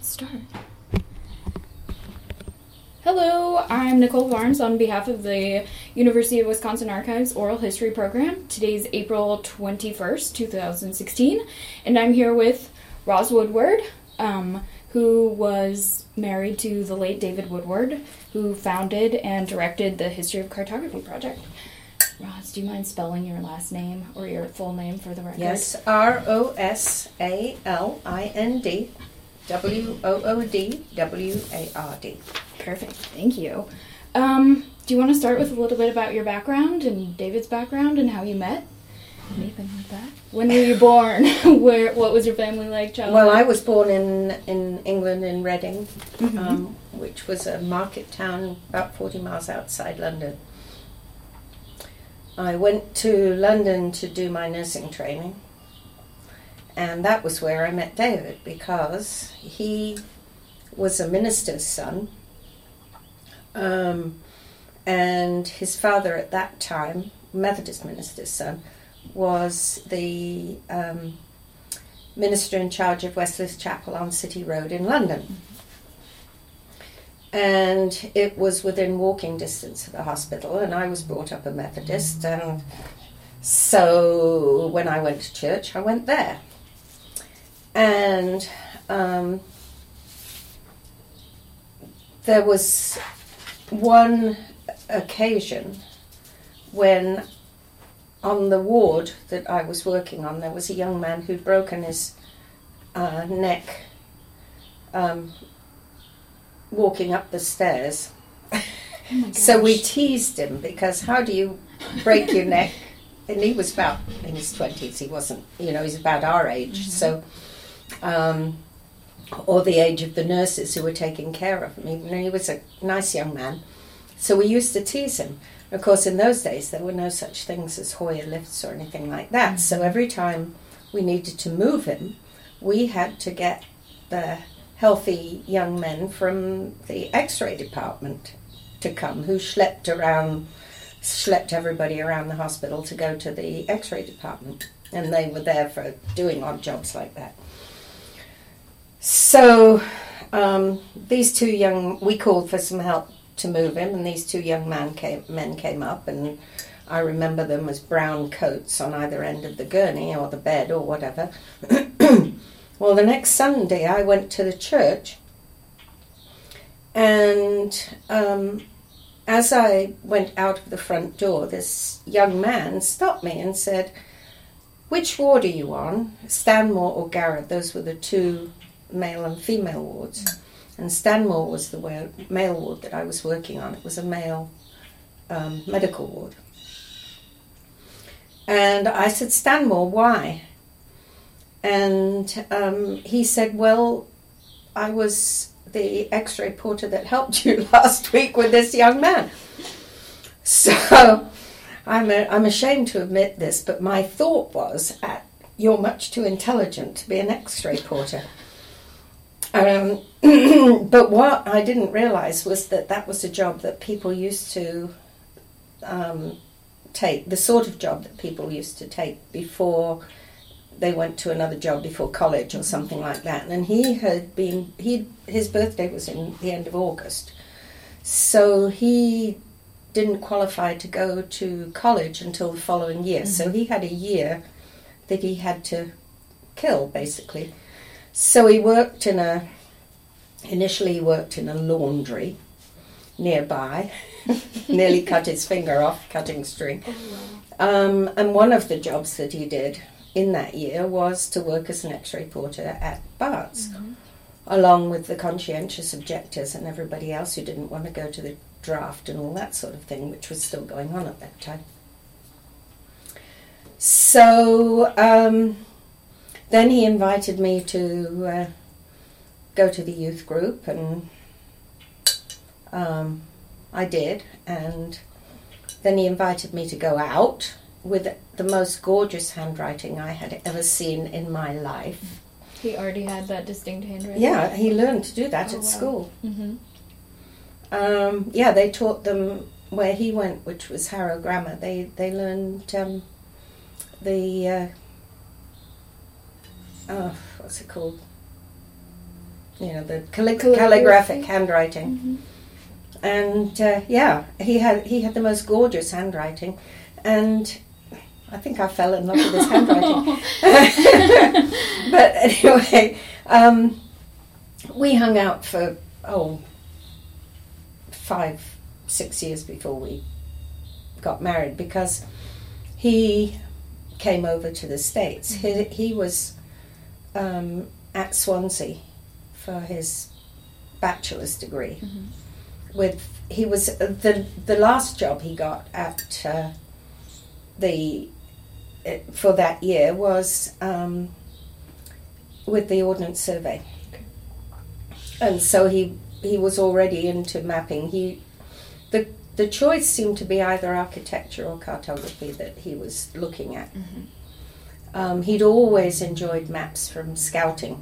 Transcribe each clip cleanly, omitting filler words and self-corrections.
Let's start. Hello, I'm Nicole Barnes on behalf of the University of Wisconsin Archives Oral History Program. Today's April 21st, 2016, and I'm here with Roz Woodward, who was married to the late David Woodward, who founded and directed the History of Cartography Project. Roz, do you mind spelling your last name or your full name for the record? Yes, ROSALIND WOODWARD. Perfect, thank you. Do you want to start with a little bit about your background and David's background and how you met? Anything like that? When were you born? What was your family like, childhood? Well, I was born in England, in Reading, Mm-hmm. which was a market town about 40 miles outside London. I went to London to do my nursing training, and that was where I met David, because he was a minister's son, and his father at that time, Methodist minister's son, was the minister in charge of Westcliff Chapel on City Road in London. And it was within walking distance of the hospital, and I was brought up a Methodist, and so when I went to church, I went there. And there was one occasion when on the ward that I was working on, there was a young man who'd broken his neck walking up the stairs. Oh my gosh. So we teased him, because how do you break your neck? And he was about in his 20s, he wasn't, he's about our age, so, or the age of the nurses who were taking care of him. He was a nice young man. So we used to tease him. Of course, in those days, there were no such things as Hoyer lifts or anything like that. Mm-hmm. So every time we needed to move him, we had to get the healthy young men from the X-ray department to come, who schlepped everybody around the hospital to go to the X-ray department. And they were there for doing odd jobs like that. So these two we called for some help to move him, and these two young men came up, and I remember them as brown coats on either end of the gurney or the bed or whatever. Well, the next Sunday I went to the church, and as I went out of the front door, this young man stopped me and said, "Which ward are you on, Stanmore or Garrett?" Those were the two male and female wards. And Stanmore was the male ward that I was working on. It was a male medical ward. And I said, "Stanmore, why?" And he said, "Well, I was the X-ray porter that helped you last week with this young man." So I'm ashamed to admit this, but my thought was, you're much too intelligent to be an X-ray porter. But what I didn't realize was that was a job that people used to take, the sort of job that people used to take before they went to another job, before college or something like that. And his birthday was in the end of August, so he didn't qualify to go to college until the following year. Mm-hmm. So he had a year that he had to kill, basically. So he initially worked in a laundry nearby, nearly cut his finger off cutting string. Oh, wow. And one of the jobs that he did in that year was to work as an X-ray porter at Bart's, mm-hmm. along with the conscientious objectors and everybody else who didn't want to go to the draft and all that sort of thing, which was still going on at that time. So then he invited me to go to the youth group, and I did, and then he invited me to go out with the most gorgeous handwriting I had ever seen in my life. He already had that distinct handwriting? Yeah, he learned to do that at school. Mm-hmm. They taught them where he went, which was Harrow Grammar. They learned what's it called? you know, the calligraphic handwriting. And he had the most gorgeous handwriting, and I think I fell in love with his handwriting. But anyway, we hung out for 5-6 years before we got married, because he came over to the States. He was at Swansea for his bachelor's degree. He was the last job he got at for that year was with the Ordnance Survey, and so he was already into mapping. The choice seemed to be either architecture or cartography that he was looking at. He'd always enjoyed maps from scouting,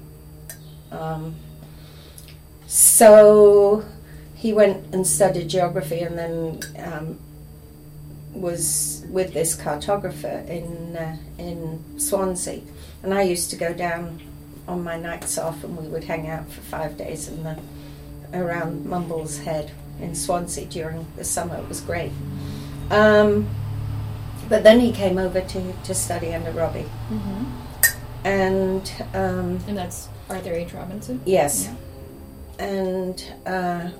so he went and studied geography, and then was with this cartographer in Swansea. And I used to go down on my nights off, and we would hang out for 5 days around Mumbles Head in Swansea during the summer. It was great. But then he came over to study under Robbie. And that's Arthur H. Robinson? Yes. Yeah. And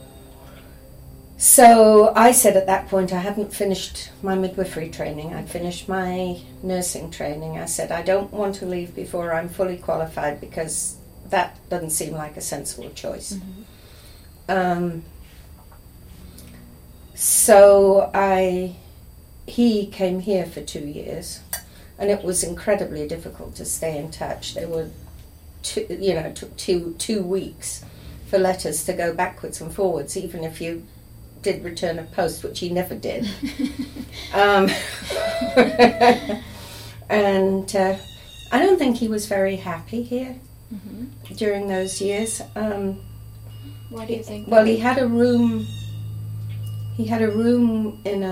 so I said at that point, I hadn't finished my midwifery training. I'd finished my nursing training. I said, I don't want to leave before I'm fully qualified, because that doesn't seem like a sensible choice. So he came here for 2 years, and it was incredibly difficult to stay in touch. There were took 2 weeks for letters to go backwards and forwards, even if you did return a post, which he never did. And I don't think he was very happy here during those years. Why do you think? Well, he had a room. He had a room in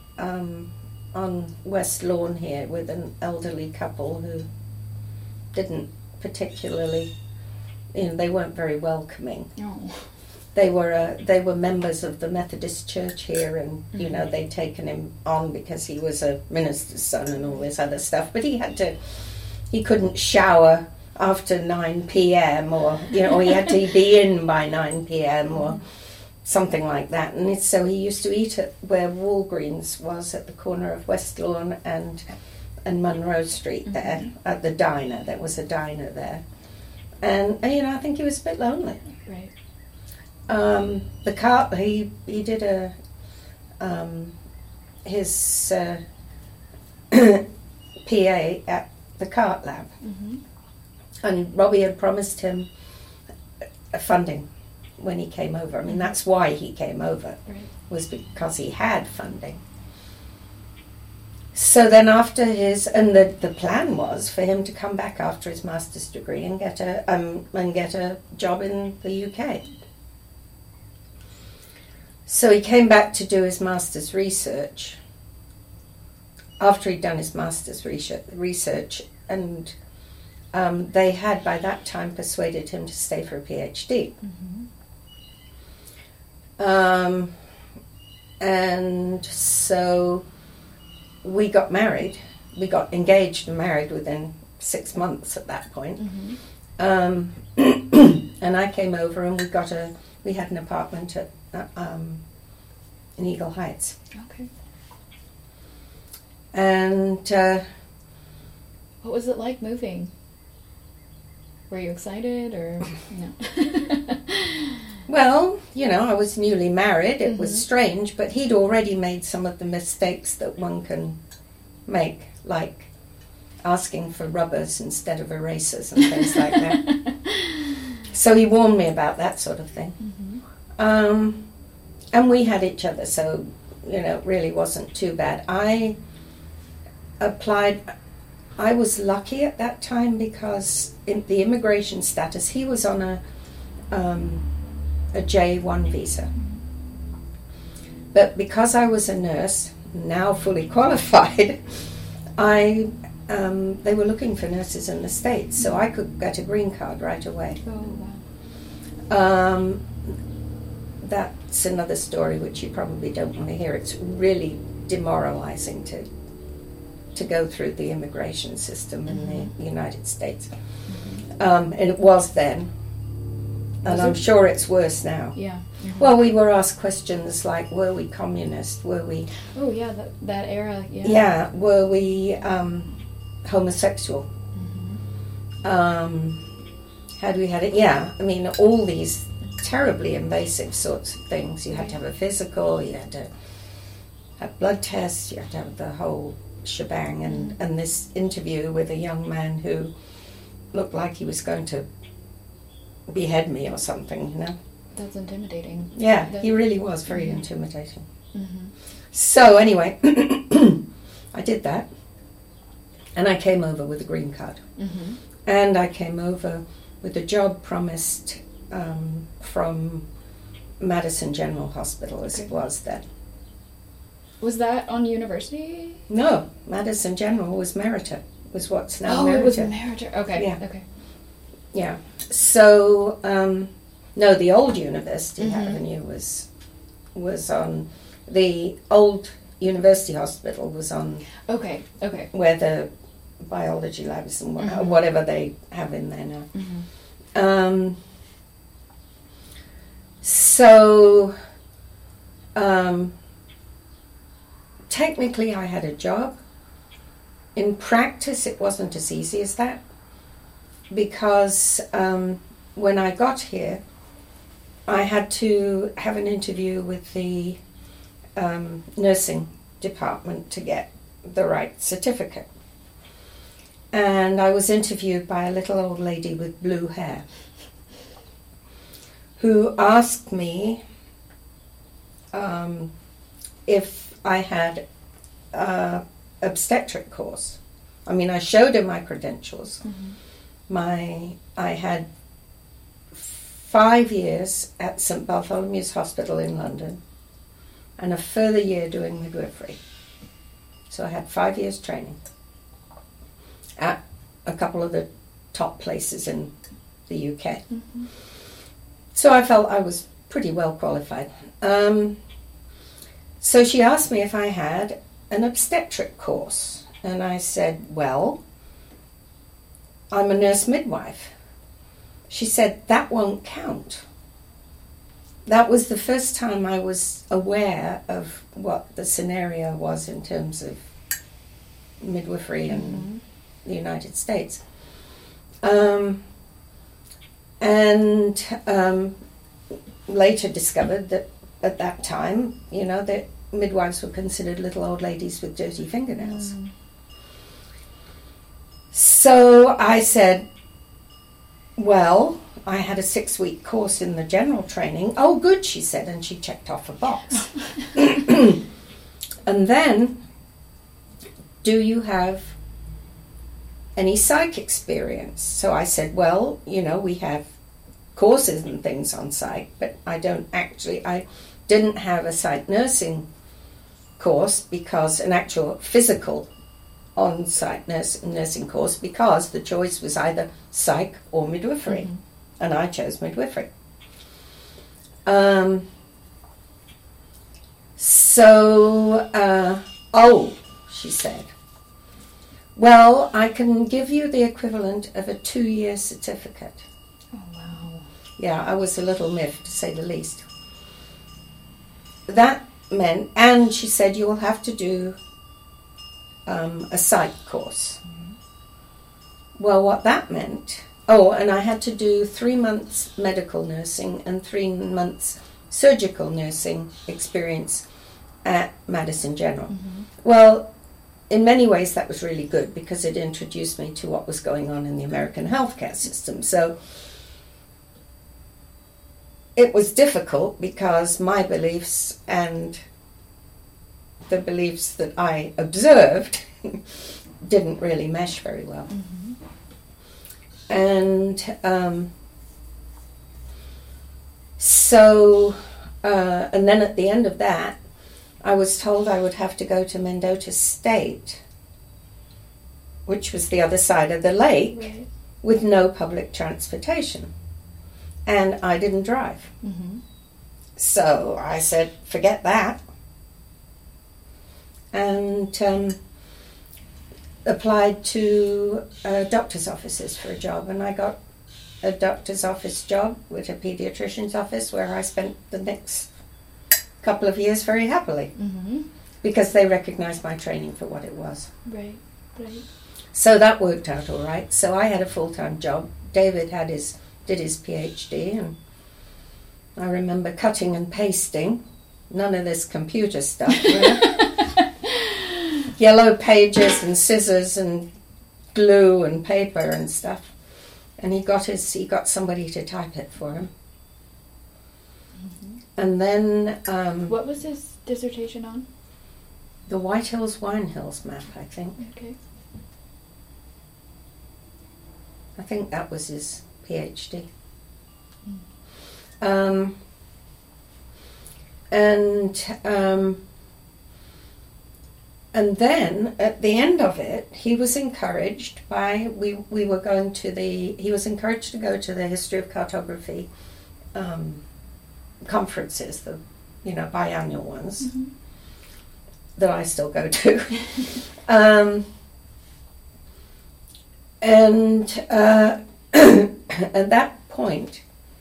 on West Lawn here with an elderly couple who didn't particularly, they weren't very welcoming. Oh. They were members of the Methodist Church here, and they'd taken him on because he was a minister's son and all this other stuff. But he couldn't shower after 9 p.m. or he had to be in by 9 p.m. or something like that. And so he used to eat at where Walgreens was at the corner of West Lawn and Monroe Street there, at the diner. There was a diner there. And I think he was a bit lonely. Right. The car, he did his PA at the Cart Lab, and Robbie had promised him funding when he came over. I mean, that's why he came over, was because he had funding. So then after the plan was for him to come back after his master's degree and get a job in the UK. So he came back to do his master's research after he'd done his master's research, and they had by that time persuaded him to stay for a PhD. And so we got married. We got engaged and married within 6 months at that point. And I came over, and we had an apartment at in Eagle Heights. Okay. And what was it like moving? Were you excited or no? Well, I was newly married. It was strange, but he'd already made some of the mistakes that one can make, like asking for rubbers instead of erasers and things like that. So he warned me about that sort of thing. And we had each other, so, it really wasn't too bad. I was lucky at that time because in the immigration status, he was on a J1 visa. But because I was a nurse, now fully qualified, they were looking for nurses in the States, so I could get a green card right away. Oh, wow. That's another story which you probably don't want to hear. It's really demoralizing to go through the immigration system in the United States. And it was then. And I'm sure it's worse now. Yeah. Well, we were asked questions like, were we communist? Were we... Oh, yeah, that era, yeah. Yeah, were we homosexual? Had we had it? Yeah, I mean, all these terribly invasive sorts of things. You had to have a physical, you had to have blood tests, you had to have the whole shebang. And this interview with a young man who looked like he was going to behead me or something, you know. That's intimidating. Yeah, he really was very intimidating. So anyway, I did that, and I came over with a green card. And I came over with a job promised from Madison General Hospital, as it was then. Was that on university? No, Madison General was Meriter, was what's now Meriter. Oh, it was Meriter. Okay, yeah. Okay. Yeah. So, no, the old University Avenue was on, the old University Hospital was on... Okay. Where the biology labs and whatever they have in there now. So, technically I had a job. In practice it wasn't as easy as that, because when I got here I had to have an interview with the nursing department to get the right certificate. And I was interviewed by a little old lady with blue hair who asked me if I had an obstetric course. I mean, I showed her my credentials. I had 5 years at St Bartholomew's Hospital in London and a further year doing midwifery. So I had 5 years training at a couple of the top places in the UK. So I felt I was pretty well qualified. So she asked me if I had an obstetric course, and I said, well, I'm a nurse midwife. She said, that won't count. That was the first time I was aware of what the scenario was in terms of midwifery in the United States. And later discovered that at that time, you know, that midwives were considered little old ladies with dirty fingernails. So I said, well, I had a 6-week course in the general training. Oh, good, she said, and she checked off a box. And then, do you have any psych experience? So I said, well, you know, we have courses and things on psych, but I didn't have a psych nursing course, because an actual physical on-site nursing course, because the choice was either psych or midwifery, and I chose midwifery. She said, well, I can give you the equivalent of a 2-year certificate. Oh, wow. Yeah, I was a little miffed, to say the least. That meant, and she said, you will have to do a psych course. Well, what that meant, and I had to do 3 months medical nursing and 3 months surgical nursing experience at Madison General. Well, in many ways that was really good, because it introduced me to what was going on in the American healthcare system. So it was difficult, because my beliefs and the beliefs that I observed didn't really mesh very well. And and then at the end of that, I was told I would have to go to Mendota State, which was the other side of the lake, with no public transportation. and I didn't drive. Mm-hmm. So I said, forget that. And applied to doctor's offices for a job. And I got a doctor's office job with a pediatrician's office where I spent the next couple of years very happily. Mm-hmm. Because they recognized my training for what it was. Right. So that worked out all right. So I had a full-time job. David did his PhD, and I remember cutting and pasting. None of this computer stuff. Yellow pages and scissors and glue and paper and stuff. And he got somebody to type it for him. Mm-hmm. And then what was his dissertation on? The White Hills Wine Hills map, I think. Okay. I think that was his PhD. Mm. And then at the end of it, he was encouraged by he was encouraged to go to the History of Cartography conferences, the biannual ones. Mm-hmm. That I still go to. And at that point,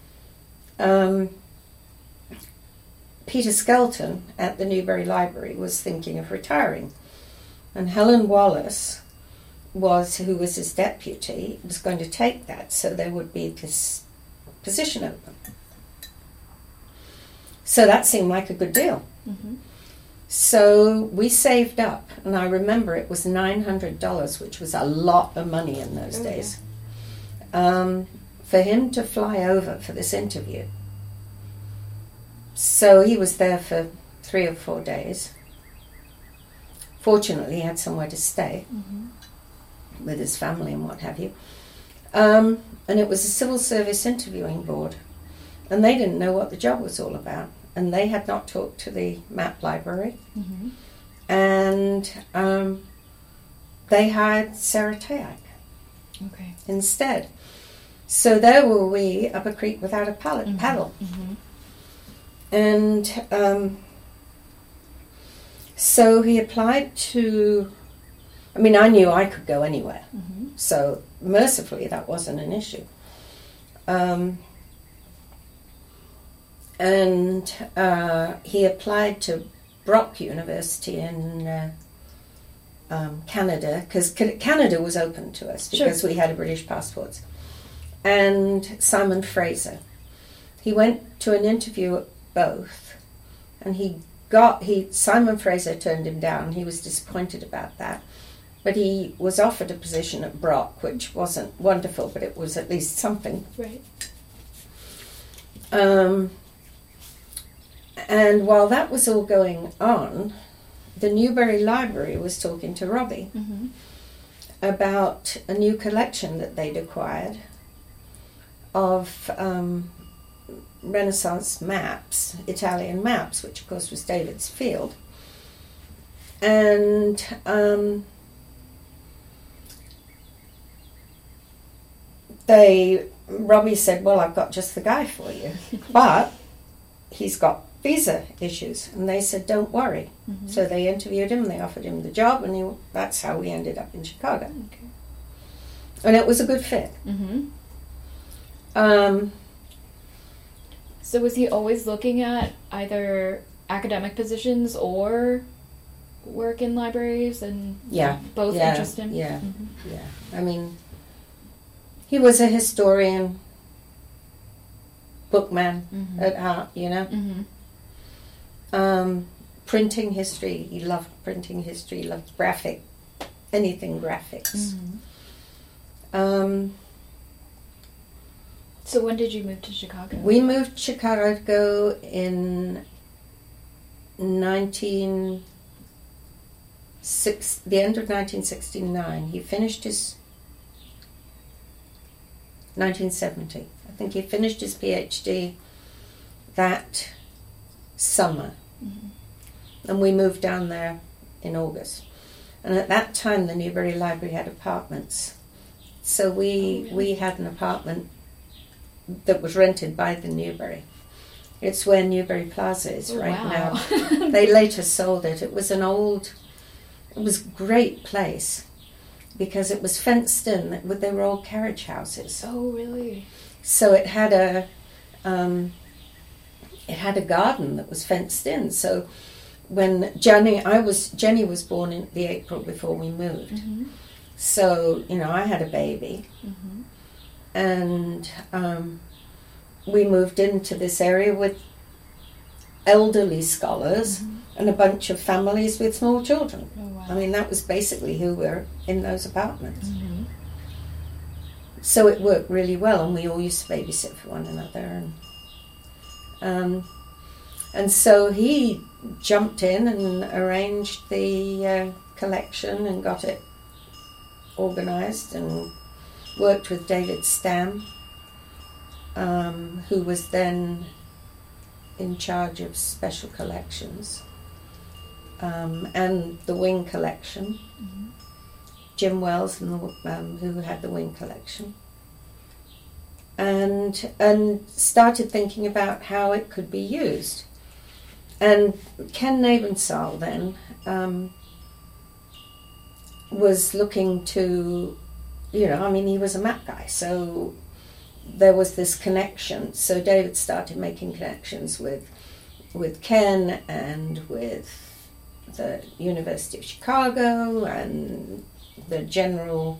Peter Skelton at the Newberry Library was thinking of retiring. And Helen Wallace, who was his deputy, was going to take that, so there would be this position open. So that seemed like a good deal. Mm-hmm. So we saved up, and I remember it was $900, which was a lot of money in those days, for him to fly over for this interview. So he was there for 3 or 4 days. Fortunately, he had somewhere to stay with his family and what have you. And it was a civil service interviewing board, and they didn't know what the job was all about. And they had not talked to the map library. Mm-hmm. And they hired Sarah Tayak instead. So there were we up a creek without a paddle. Mm-hmm. And so he applied to, I knew I could go anywhere. Mm-hmm. So mercifully that wasn't an issue. And he applied to Brock University in Canada, because Canada was open to us because we had British passports. And Simon Fraser. He went to an interview at both, and Simon Fraser turned him down. He was disappointed about that. But he was offered a position at Brock, which wasn't wonderful, but it was at least something. Right. And while that was all going on, the Newberry Library was talking to Robbie about a new collection that they'd acquired of Renaissance maps, Italian maps, which of course was David's field. And Robbie said, well, I've got just the guy for you, but he's got visa issues. And they said, don't worry. Mm-hmm. So they interviewed him, they offered him the job, and that's how we ended up in Chicago. Okay. And it was a good fit. Mm-hmm. So was he always looking at either academic positions or work in libraries, and both interest him? Yeah. I mean, he was a historian, bookman at heart, Printing history, he loved printing history, he loved anything graphics. So when did you move to Chicago? We moved to Chicago in the end of 1969. He finished his 1970. I think he finished his PhD that summer. And we moved down there in August. And at that time, the Newberry Library had apartments. So we had an apartment that was rented by the Newbury. It's where Newbury Plaza is right wow. now. They later sold it. It was a great place because it was fenced in. They were all carriage houses. Oh, really? So it had a garden that was fenced in. So when Jenny was born in the April before we moved. Mm-hmm. So, I had a baby. Mm-hmm. And we moved into this area with elderly scholars Mm-hmm. and a bunch of families with small children. Oh, wow. I mean, that was basically who were in those apartments. Mm-hmm. So it worked really well, and we all used to babysit for one another. And so he jumped in and arranged the collection and got it organised, and worked with David Stam, who was then in charge of special collections and the Wing collection. Mm-hmm. Jim Wells, who had the Wing collection, and started thinking about how it could be used. And Ken Nabensal then was looking to, he was a map guy, so there was this connection. So David started making connections with Ken and with the University of Chicago and the general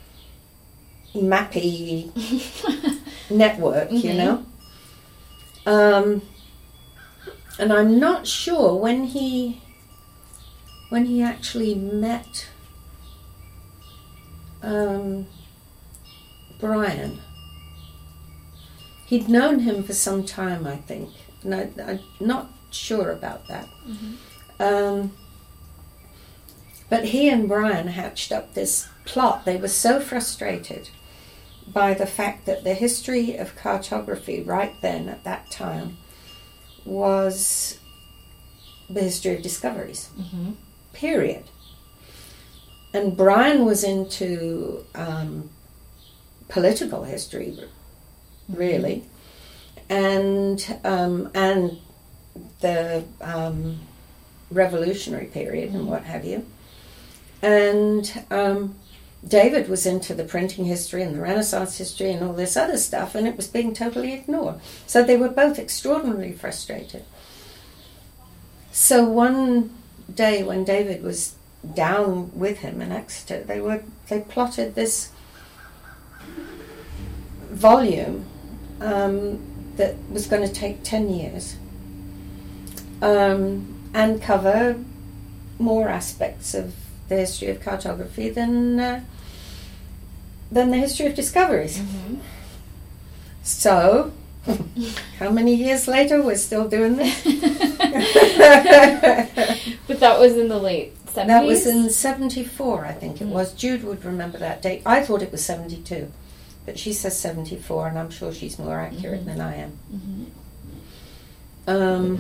mappy network, Mm-hmm. And I'm not sure when he actually met Brian. He'd known him for some time, I think. And I'm not sure about that. Mm-hmm. But he and Brian hatched up this plot. They were so frustrated by the fact that the history of cartography right then, at that time, was the history of discoveries. Mm-hmm. Period. And Brian was into political history, really, and the revolutionary period and what have you. And David was into the printing history and the Renaissance history and all this other stuff, and it was being totally ignored. So they were both extraordinarily frustrated. So one day when David was down with him in Exeter, they plotted this volume that was going to take 10 years and cover more aspects of the history of cartography than the history of discoveries. Mm-hmm. So, how many years later we're still doing this? But that was in the late 70s? That was in 74, I think it was. Jude would remember that date. I thought it was 72, but she says 74, and I'm sure she's more accurate than I am. Mm-hmm.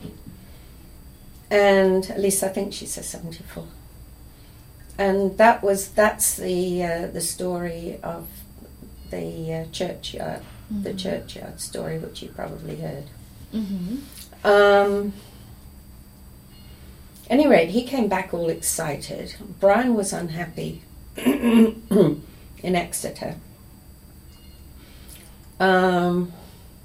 And at least I think she says 74. And that's the story of the churchyard, Mm-hmm. the churchyard story, which you probably heard. Mm-hmm. Any rate, he came back all excited. Brian was unhappy in Exeter. Brian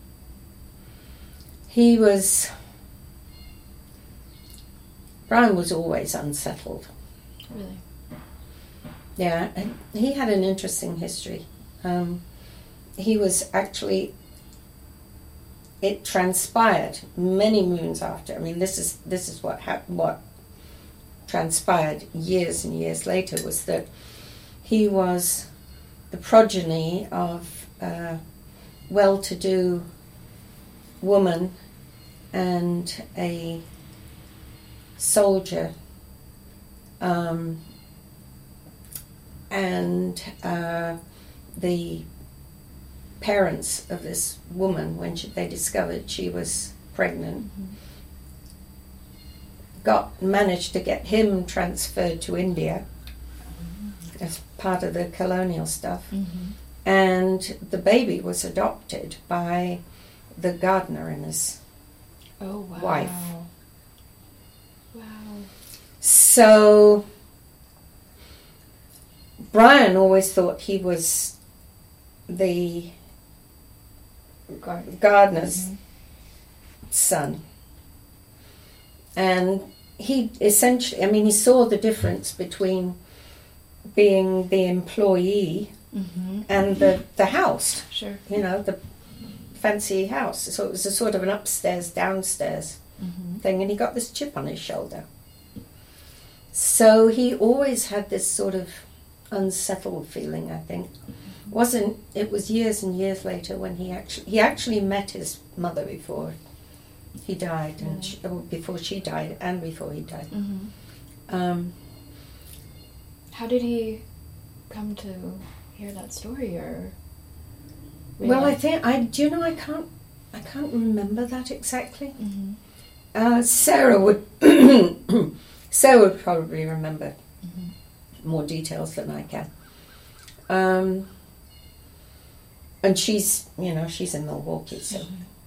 was always unsettled. Really? Yeah, and he had an interesting history. He was actually, it transpired many moons after. I mean, this is what transpired years and years later, was that he was the progeny of a well-to-do woman and a soldier, and the parents of this woman, when they discovered she was pregnant, managed to get him transferred to India as part of the colonial stuff, Mm-hmm. And the baby was adopted by the gardener and his wife. Wow. So Brian always thought he was the gardener's son. And he essentially, he saw the difference between being the employee and the house. Sure. The fancy house. So it was a sort of an upstairs, downstairs thing, and he got this chip on his shoulder. So he always had this sort of unsettled feeling, I think. It was years and years later when he actually met his mother before he died, and before she died, and before he died. How did he come to hear that story, or? Well, I think I can't remember that exactly. Sarah would Sarah would probably remember more details than I can. And she's in Milwaukee, so.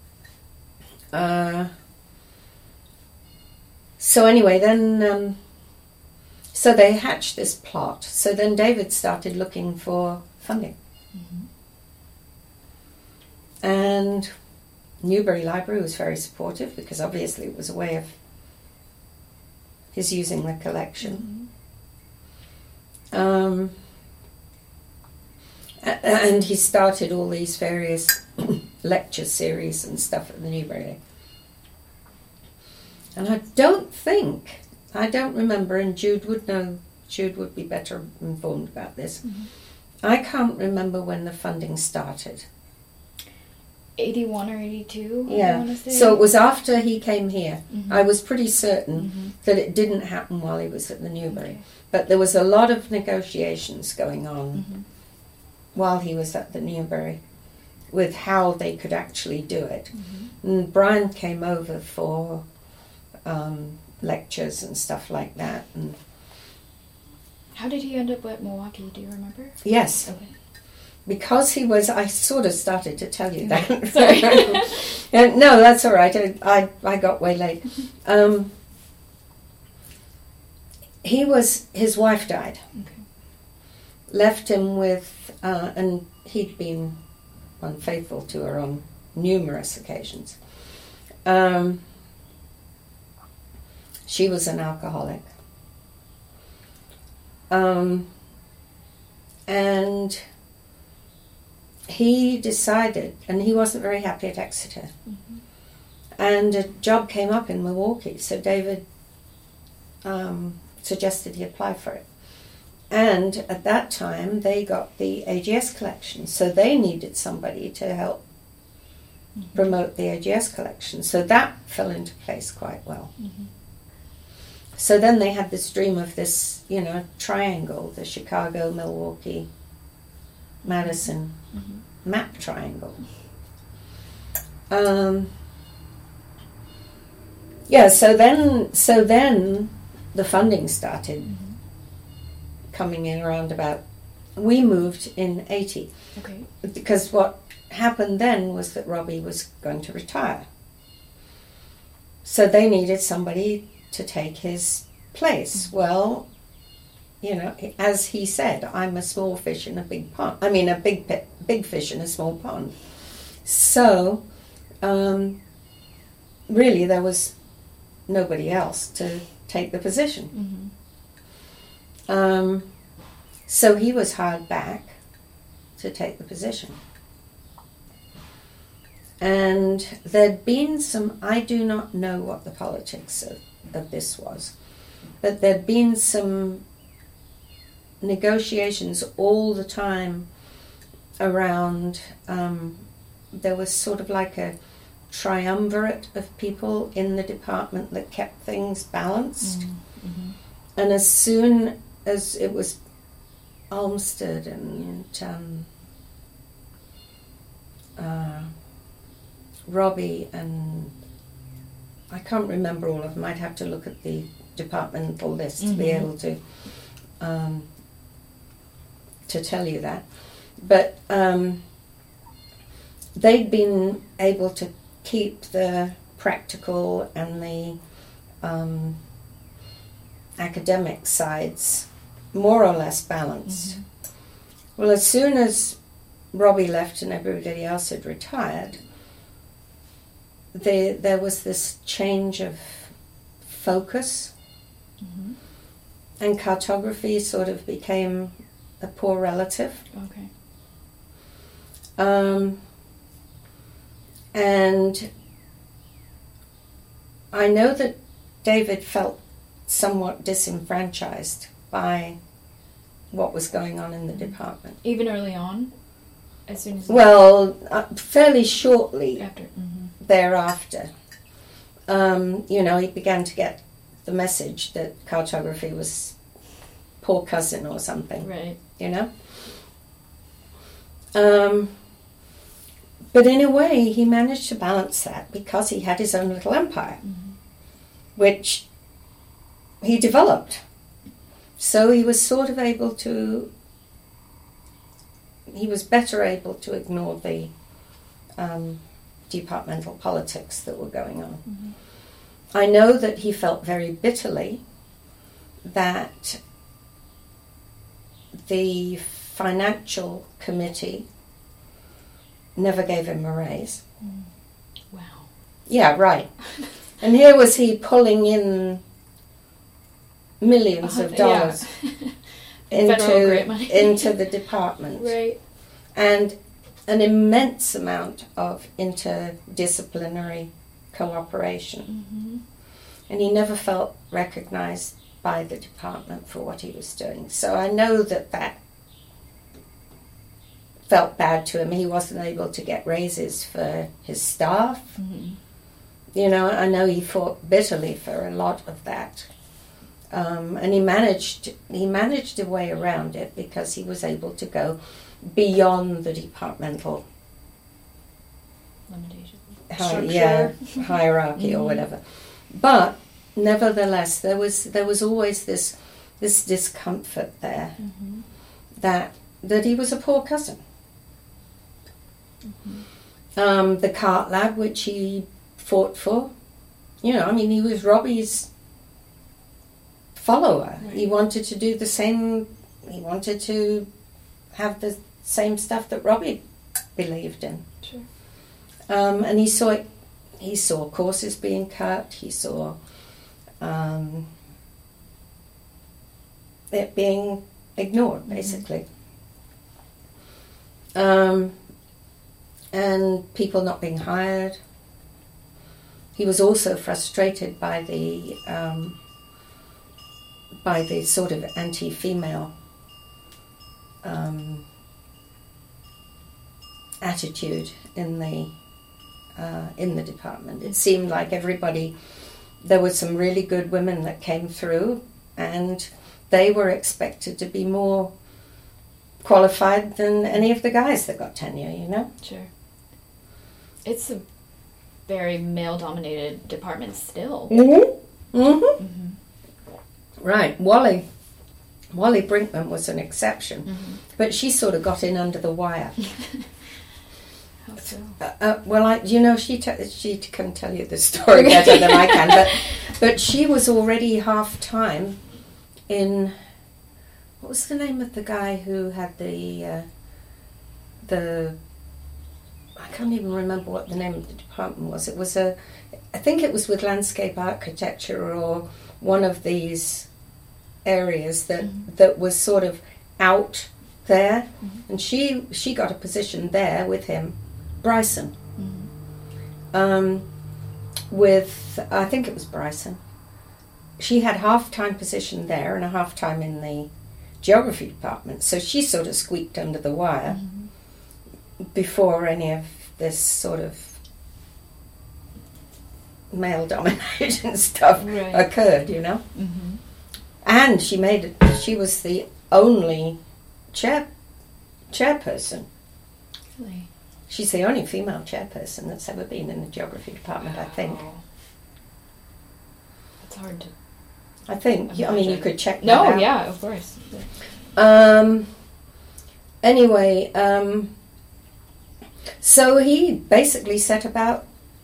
So anyway, then, so they hatched this plot. So then David started looking for funding. And Newberry Library was very supportive, because obviously it was a way of his using the collection. And he started all these various lecture series and stuff at the Newberry. And I don't remember, and Jude would be better informed about this. I can't remember when the funding started. 81 or 82, yeah. I want to say. So it was after he came here. I was pretty certain that it didn't happen while he was at the Newberry. Okay. But there was a lot of negotiations going on while he was at the Newberry with how they could actually do it. And Brian came over for lectures and stuff like that. And how did he end up at Milwaukee? Do you remember? Yes. Okay. Because he was, I sort of started to tell you that. Sorry. No, that's all right. I got way late. His wife died. Okay. Left him with, and he'd been unfaithful to her on numerous occasions. She was an alcoholic. And he decided, and he wasn't very happy at Exeter, and a job came up in Milwaukee, so David suggested he apply for it. And at that time they got the AGS collection, so they needed somebody to help promote the AGS collection, so that fell into place quite well. So then they had this dream of this, triangle, the Chicago, Milwaukee, Madison map triangle. So then the funding started coming in around about, we moved in 80. Okay. Because what happened then was that Robbie was going to retire. So they needed somebody to take his place. Well, as he said, I'm a small fish in a big pond. I mean, a big fish in a small pond. So, really, there was nobody else to take the position. So he was hired back to take the position. And there'd been some, I do not know what the politics of this was, but there'd been some negotiations all the time around, there was sort of like a triumvirate of people in the department that kept things balanced. And as soon as it was Olmsted and Robbie, and I can't remember all of them, I'd have to look at the departmental list to be able to tell you that. But they'd been able to keep the practical and the academic sides more or less balanced. Mm-hmm. Well, as soon as Robbie left and everybody else had retired, there was this change of focus, mm-hmm. and cartography sort of became a poor relative. Okay. And I know that David felt somewhat disenfranchised by what was going on in the department. Even early on? As soon as... Well, fairly shortly after. Mm-hmm. Thereafter. He began to get the message that cartography was poor cousin or something. Right. But in a way, he managed to balance that because he had his own little empire, mm-hmm. which he developed. So he was sort of able to, he was better able to ignore the departmental politics that were going on. Mm-hmm. I know that he felt very bitterly that the financial committee never gave him a raise. Mm. Wow. Yeah, right. And here was he pulling in millions of dollars into the department. Right. And an immense amount of interdisciplinary cooperation. Mm-hmm. And he never felt recognized by the department for what he was doing. So I know that felt bad to him. He wasn't able to get raises for his staff. Mm-hmm. I know he fought bitterly for a lot of that. And he managed a way around it because he was able to go beyond the departmental limitation, hierarchy, mm-hmm. or whatever. But nevertheless, there was always this discomfort there, mm-hmm. that he was a poor cousin. Mm-hmm. The cart lab, which he fought for, he was Robbie's follower. Right. He wanted to do the same. He wanted to have the same stuff that Robbie believed in. Sure. And he saw it. He saw courses being cut. He saw it being ignored, basically. Mm-hmm. And people not being hired. He was also frustrated by the sort of anti-female attitude in the department. It seemed like there were some really good women that came through, and they were expected to be more qualified than any of the guys that got tenure, Sure. It's a very male-dominated department still. Mm-hmm. Mm-hmm. Mm-hmm. Right. Wally Brinkman was an exception, mm-hmm. but she sort of got in under the wire. How so? She can tell you the story better than I can, but she was already half-time in... What was the name of the guy who had the I can't even remember what the name of the department was. It was I think it was with landscape architecture or one of these areas that mm-hmm. that was sort of out there, mm-hmm. and she got a position there with him, Bryson. Mm-hmm. With I think it was Bryson. She had half-time position there and a half-time in the geography department, so she sort of squeaked under the wire. Mm-hmm. Before any of this sort of male domination stuff occurred, Mm-hmm. And she was the only chairperson. Really? She's the only female chairperson that's ever been in the geography department, I think. That's hard to... I think. You could check that No, out. yeah, of course. anyway, so he basically set about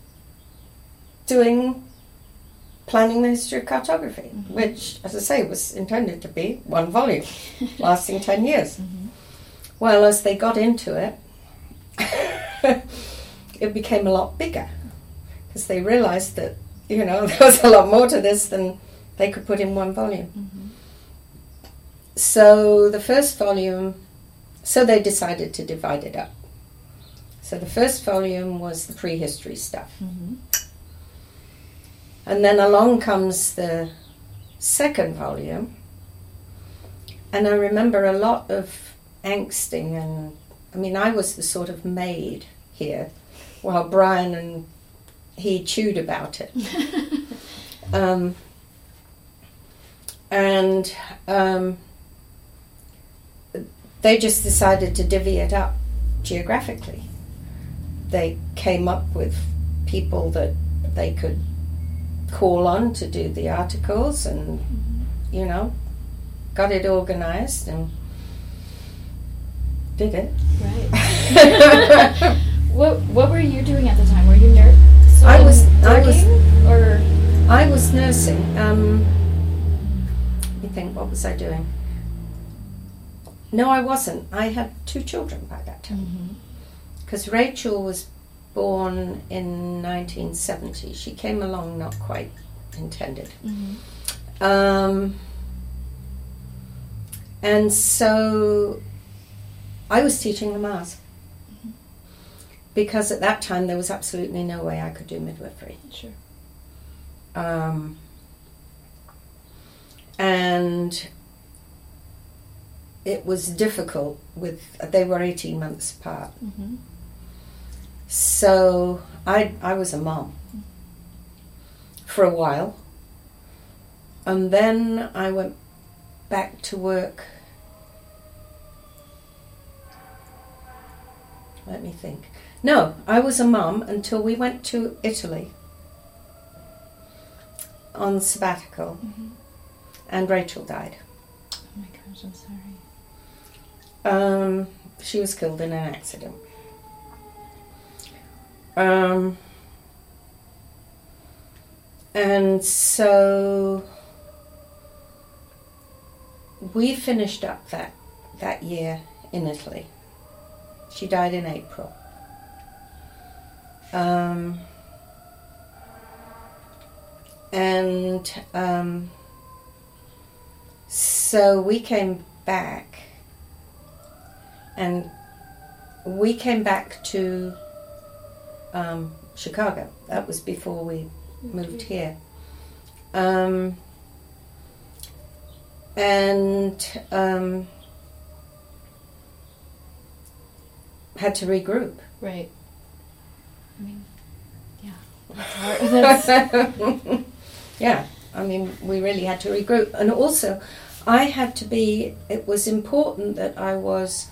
planning the history of cartography, which, as I say, was intended to be one volume, lasting 10 years. Well, as they got into it, it became a lot bigger, because they realized that, there was a lot more to this than they could put in one volume. So the first volume, so they decided to divide it up. So the first volume was the prehistory stuff. And then along comes the second volume. And I remember a lot of angsting, and I was the sort of maid here, while Brian and he chewed about it. They just decided to divvy it up geographically. They came up with people that they could call on to do the articles, and got it organized and did it. Right. What were you doing at the time? Were you I was nursing. Let me think, what was I doing? No, I wasn't. I had 2 children by that time. Because Rachel was born in 1970. She came along not quite intended. And so I was teaching the Mars. Because at that time there was absolutely no way I could do midwifery. Sure. And it was difficult they were 18 months apart. So I was a mom for a while, and then I went back to work. Let me think. No, I was a mom until we went to Italy on sabbatical, and Rachel died. Oh my gosh, I'm sorry. She was killed in an accident. And so we finished up that year in Italy. She died in April. So we came back, and we came back to Chicago. That was before we moved here. Had to regroup. Right. That's hard. Yeah, we really had to regroup. And also, it was important that I was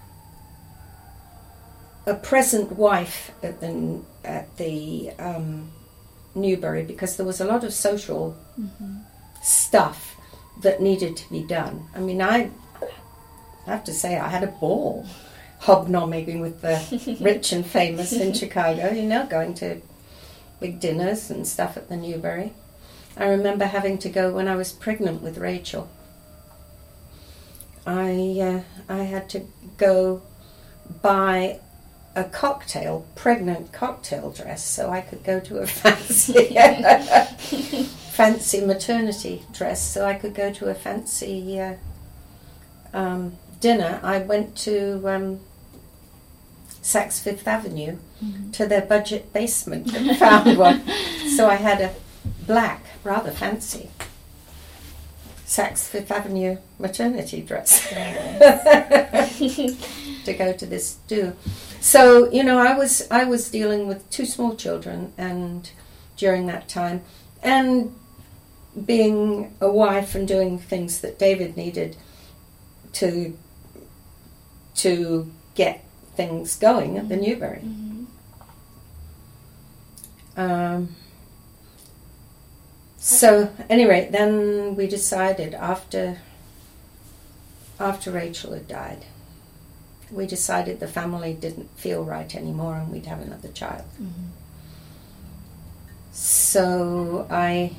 a present wife at the Newbury, because there was a lot of social stuff that needed to be done. I have to say I had a ball hobnobbing with the rich and famous in Chicago, going to big dinners and stuff at the Newbury. I remember having to go when I was pregnant with Rachel. I had to go buy a pregnant cocktail dress, so I could go to a fancy maternity dress, so I could go to a fancy dinner. I went to Saks Fifth Avenue to their budget basement and found one. So I had a black, rather fancy Saks Fifth Avenue maternity dress to go to this do. So, I was dealing with 2 small children and during that time, and being a wife and doing things that David needed to get things going at the Newbury. So anyway, then we decided after Rachel had died, we decided the family didn't feel right anymore and we'd have another child. Mm-hmm. So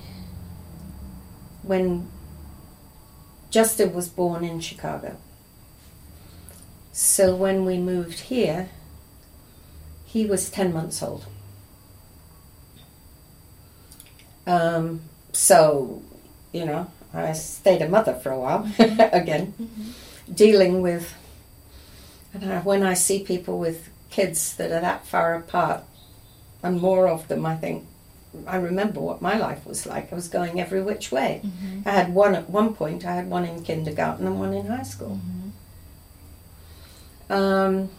when Justin was born in Chicago, so when we moved here, he was 10 months old. So, you know, I stayed a mother for a while, again, dealing with, and when I see people with kids that are that far apart, and more of them, I think, I remember what my life was like. I was going every which way. Mm-hmm. I had one at one point, I had one in kindergarten and one in high school. Mm-hmm.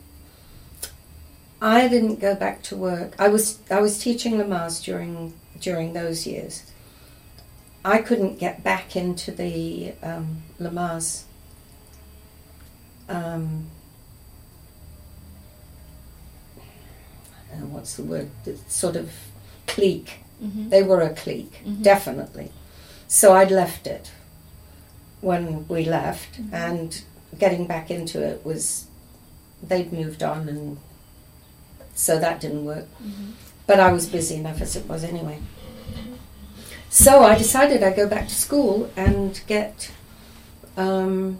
I didn't go back to work. I was teaching Lamaze during those years. I couldn't get back into the Lamaze what's the word? The sort of clique. Mm-hmm. They were a clique, Mm-hmm. definitely. So I'd left it when we left, Mm-hmm. and getting back into it was, they'd moved on, and so that didn't work. Mm-hmm. But I was busy enough as it was anyway. So I decided I'd go back to school and get and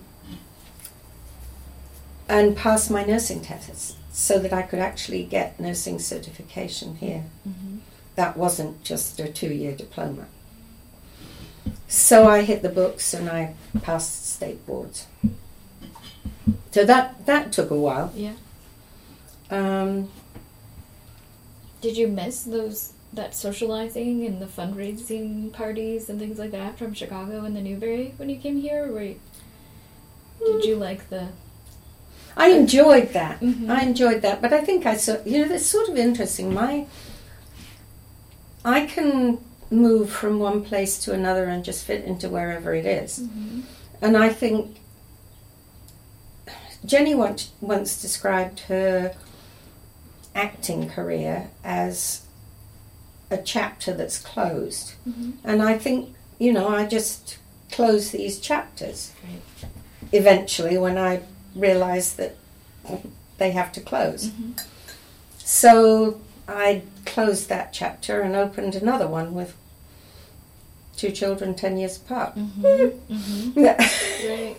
pass my nursing tests so that I could actually get nursing certification here. Mm-hmm. That wasn't just a 2-year diploma. So I hit the books and I passed state boards. So that took a while. Yeah. Um, Did you miss that socializing and the fundraising parties and things like that from Chicago and the Newberry when you came here? Or did you like the... I enjoyed that. Mm-hmm. I enjoyed that, but I think I saw, you know, that's sort of interesting. I can move from one place to another and just fit into wherever it is. Mm-hmm. And I think Jenny once described her acting career as a chapter that's closed. Mm-hmm. And I think, you know, I just close these chapters. Right. Eventually, when I realize that they have to close. Mm-hmm. So I closed that chapter and opened another one with 2 children 10 years apart. Mm-hmm. Mm-hmm. Yeah. Right.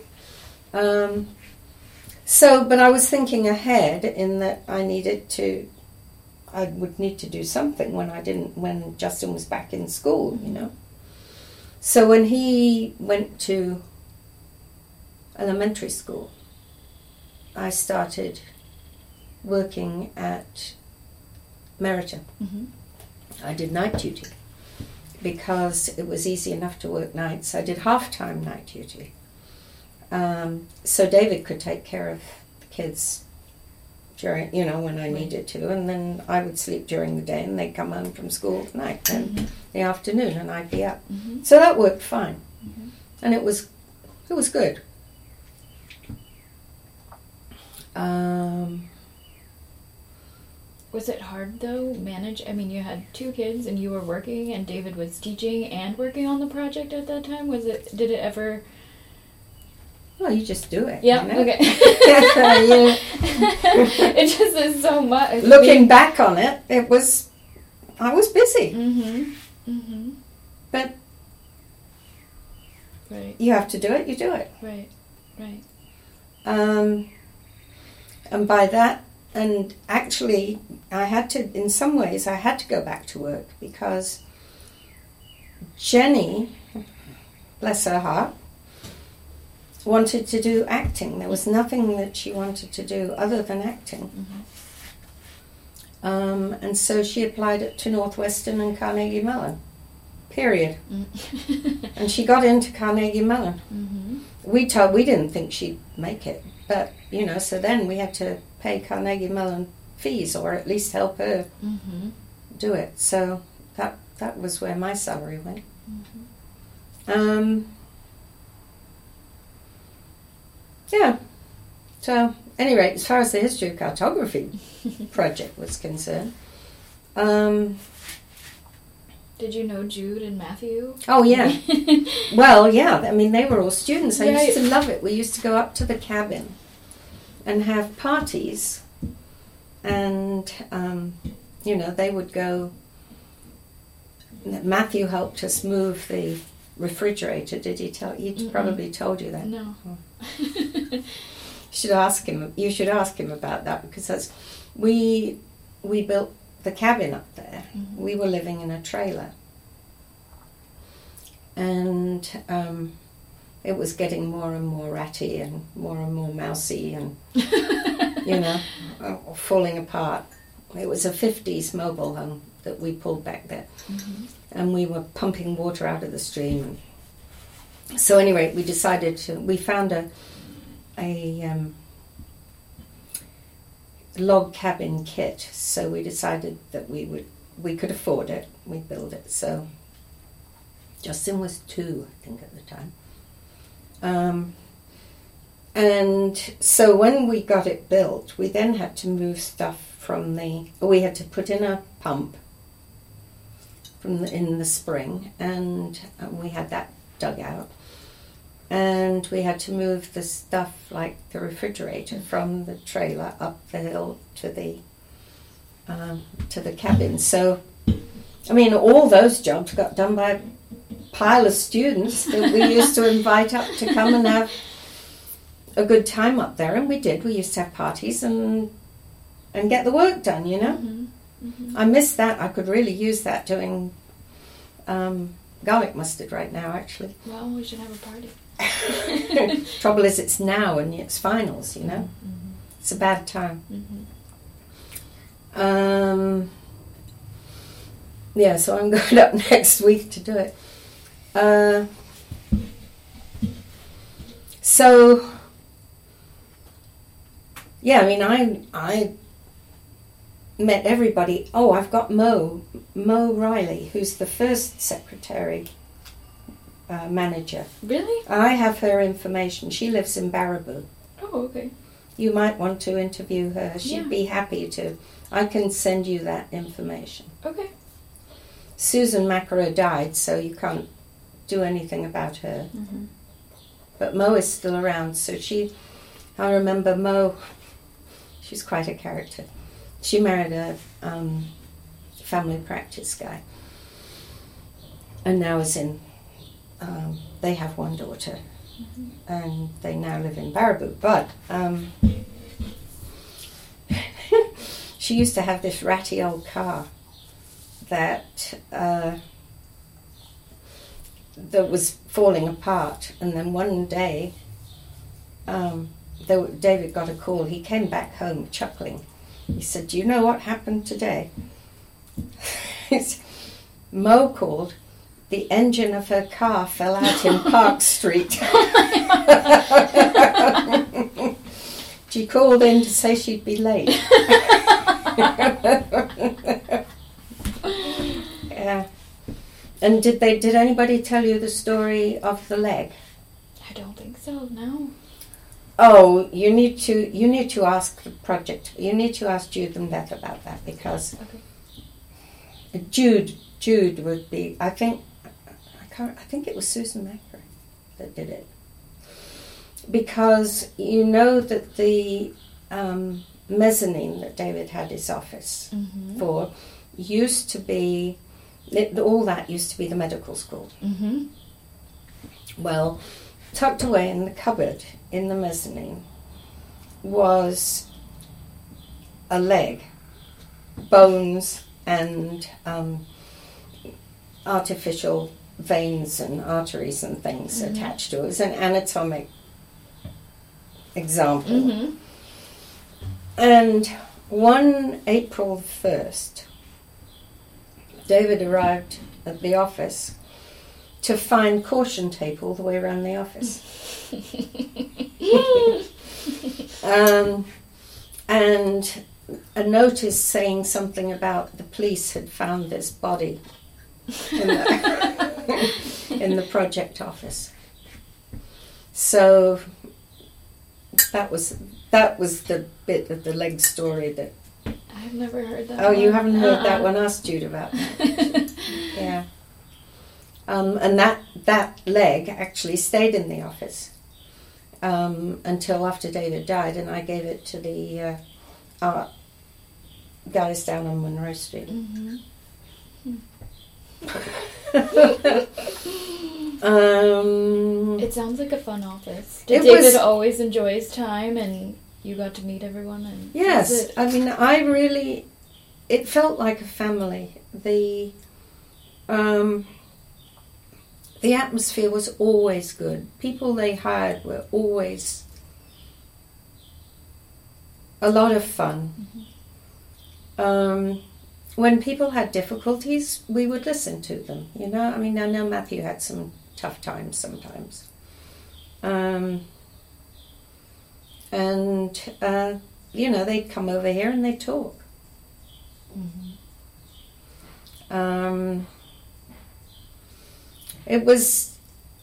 But I was thinking ahead in that I would need to do something when Justin was back in school, you know. So when he went to elementary school, I started working at Meriton. Mm-hmm. I did night duty because it was easy enough to work nights. I did half-time night duty. So David could take care of the kids during, you know, when I needed to, and then I would sleep during the day and they'd come home from school at night and the afternoon and I'd be up. Mm-hmm. So that worked fine. Mm-hmm. And it was good. Was it hard though, I mean, you had 2 kids and you were working and David was teaching and working on the project at that time? Did it ever... Well, you just do it. Yeah, you know? okay. Yeah. It just is so much. Looking back on it, I was busy. Mm-hmm. Mm-hmm. But right. you have to do it, you do it. Right. Right. And by that, and actually, in some ways, I had to go back to work because Jenny, bless her heart, wanted to do acting. There was nothing that she wanted to do other than acting. Mm-hmm. And so she applied to Northwestern and Carnegie Mellon, period. Mm-hmm. And she got into Carnegie Mellon. Mm-hmm. We didn't think she'd make it, but, you know, so then we had to pay Carnegie Mellon fees or at least help her Mm-hmm. do it. So that was where my salary went. Mm-hmm. Yeah. So, anyway, as far as the history of cartography project was concerned, Did you know Jude and Matthew? Oh, yeah. Well, yeah. I mean, they were all students. I Yeah, used to love it. We used to go up to the cabin and have parties. And, they would go. Matthew helped us move the refrigerator. Did he tell you? He probably told you that. No. You should ask him about that, because we built the cabin up there. Mm-hmm. We were living in a trailer, and it was getting more and more ratty and more mousy and falling apart. It was a 50s mobile home that we pulled back there, and we were pumping water out of the stream. So anyway, we found a log cabin kit, so we decided that we could afford it. We'd build it. So Justin was 2, I think, at the time. And so when we got it built, we then had to move stuff we had to put in a pump in the spring, and we had that dug out. And we had to move the stuff like the refrigerator from the trailer up the hill to the cabin. So, all those jobs got done by a pile of students that we used to invite up to come and have a good time up there. And we did. We used to have parties and get the work done, Mm-hmm. Mm-hmm. I miss that. I could really use that doing garlic mustard right now, actually. Well, we should have a party. Trouble is, it's now and it's finals, Mm-hmm. It's a bad time. Mm-hmm. So I'm going up next week to do it. I met everybody. Oh, I've got Mo Riley, who's the first secretary manager. Really? I have her information. She lives in Baraboo. Oh, okay. You might want to interview her. She'd be happy to. I can send you that information. Okay. Susan Macaro died, so you can't do anything about her. Mm-hmm. But Mo is still around, so I remember Mo, she's quite a character. She married a family practice guy, and now is in, they have one daughter, and they now live in Baraboo. But she used to have this ratty old car that was falling apart, and then one day David got a call. He came back home chuckling. He said, "Do you know what happened today?" Mo called. The engine of her car fell out in Park Street. She called in to say she'd be late. Yeah. And did anybody tell you the story of the leg? I don't think so. No. Oh, you need to ask the project. You need to ask Jude and Beth about that, because Jude would be. I think it was Susan Macri that did it, because you know that the mezzanine that David had his office for used to be. All that used to be the medical school. Mm-hmm. Well, tucked away in the cupboard in the mezzanine was a leg, bones and artificial veins and arteries and things attached to it. It was an anatomic example. Mm-hmm. And one April 1st, David arrived at the office to find caution tape all the way around the office. And a notice saying something about the police had found this body in the project office. So that was the bit of the leg story that. I've never heard that. Oh, you haven't heard that one? Ask Jude about that. Yeah. And that leg actually stayed in the office. until after David died, and I gave it to the art guys down on Monroe Street. Mm-hmm. It sounds like a fun office. Did David always enjoy his time, and you got to meet everyone? And yes, I mean, it felt like a family. The atmosphere was always good. People they hired were always a lot of fun. Mm-hmm. When people had difficulties, we would listen to them, you know. I mean, I know Matthew had some tough times sometimes. You know, they'd come over here and they'd talk. Mm-hmm. It was...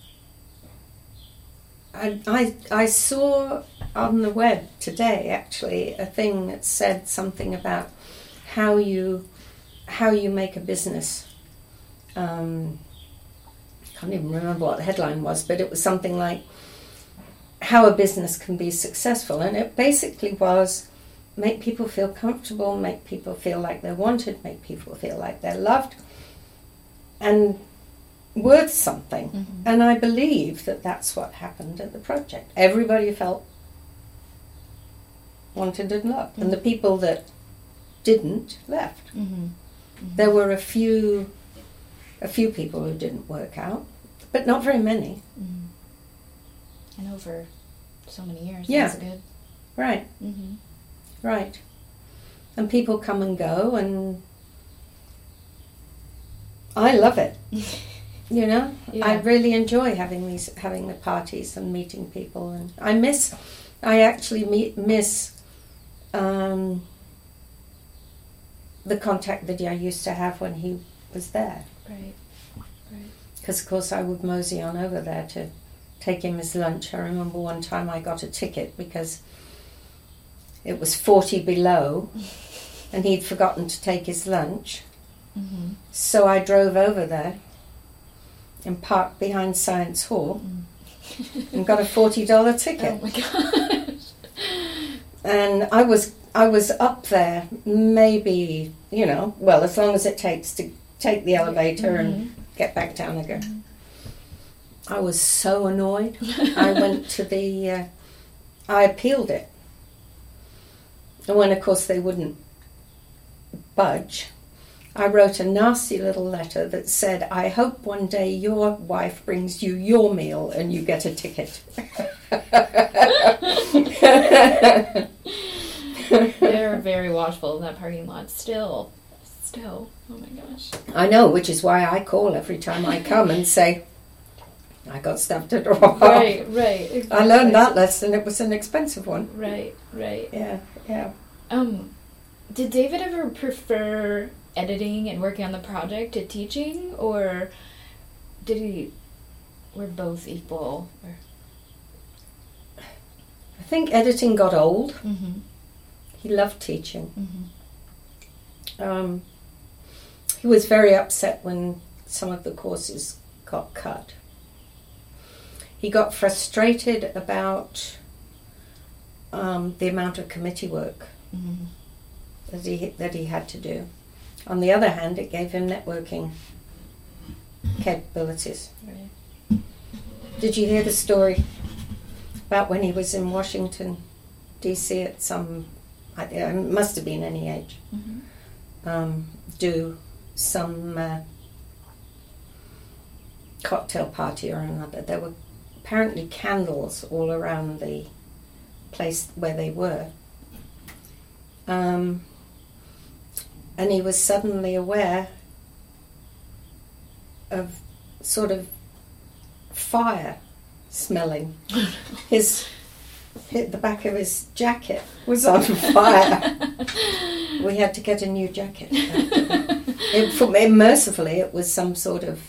I saw on the web today, actually, a thing that said something about how you make a business. Can't even remember what the headline was, but it was something like how a business can be successful, and it basically was make people feel comfortable, make people feel like they're wanted, make people feel like they're loved and worth something. Mm-hmm. And I believe that that's what happened at the project. Everybody felt wanted and loved, and the people that didn't left. Mm-hmm. Mm-hmm. There were a few people who didn't work out, but not very many. Mm-hmm. I know for so many years. Yeah. That's good. Right. Mm-hmm. Right. And people come and go, and I love it. You know, Yeah. I really enjoy having the parties and meeting people, and I actually miss the contact that I used to have when he was there. Right. Right. Because of course I would mosey on over there to take him his lunch. I remember one time I got a ticket because it was 40 below and he'd forgotten to take his lunch. Mm-hmm. So I drove over there and parked behind Science Hall and got a $40 ticket. Oh my gosh. And I was up there maybe, you know, well, as long as it takes to take the elevator and get back down again. Mm-hmm. I was so annoyed. I went to I appealed it. And when, of course, they wouldn't budge, I wrote a nasty little letter that said, I hope one day your wife brings you your meal and you get a ticket. They're very watchful in that parking lot. Still. Oh my gosh. I know, which is why I call every time I come and say, I got stuff to drop off. Right, exactly. I learned that lesson. It was an expensive one. Right. Yeah. Did David ever prefer editing and working on the project to teaching, or were both equal? Or? I think editing got old. Mm-hmm. He loved teaching. Mm-hmm. He was very upset when some of the courses got cut. He got frustrated about the amount of committee work that he had to do. On the other hand, it gave him networking capabilities. Right. Did you hear the story about when he was in Washington, D.C. at some, it must have been NEH, do some cocktail party or another. There were apparently candles all around the place where they were. And he was suddenly aware of sort of fire smelling. The back of his jacket was on fire. We had to get a new jacket. Mercifully, it was some sort of,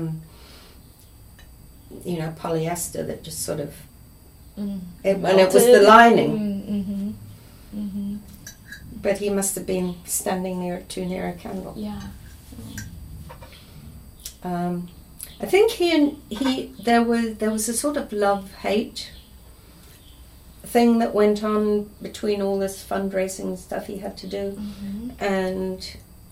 polyester that just sort of, and it was the lining. But he must have been standing too near a candle. Yeah. I think there was a sort of love-hate thing that went on between all this fundraising stuff he had to do, and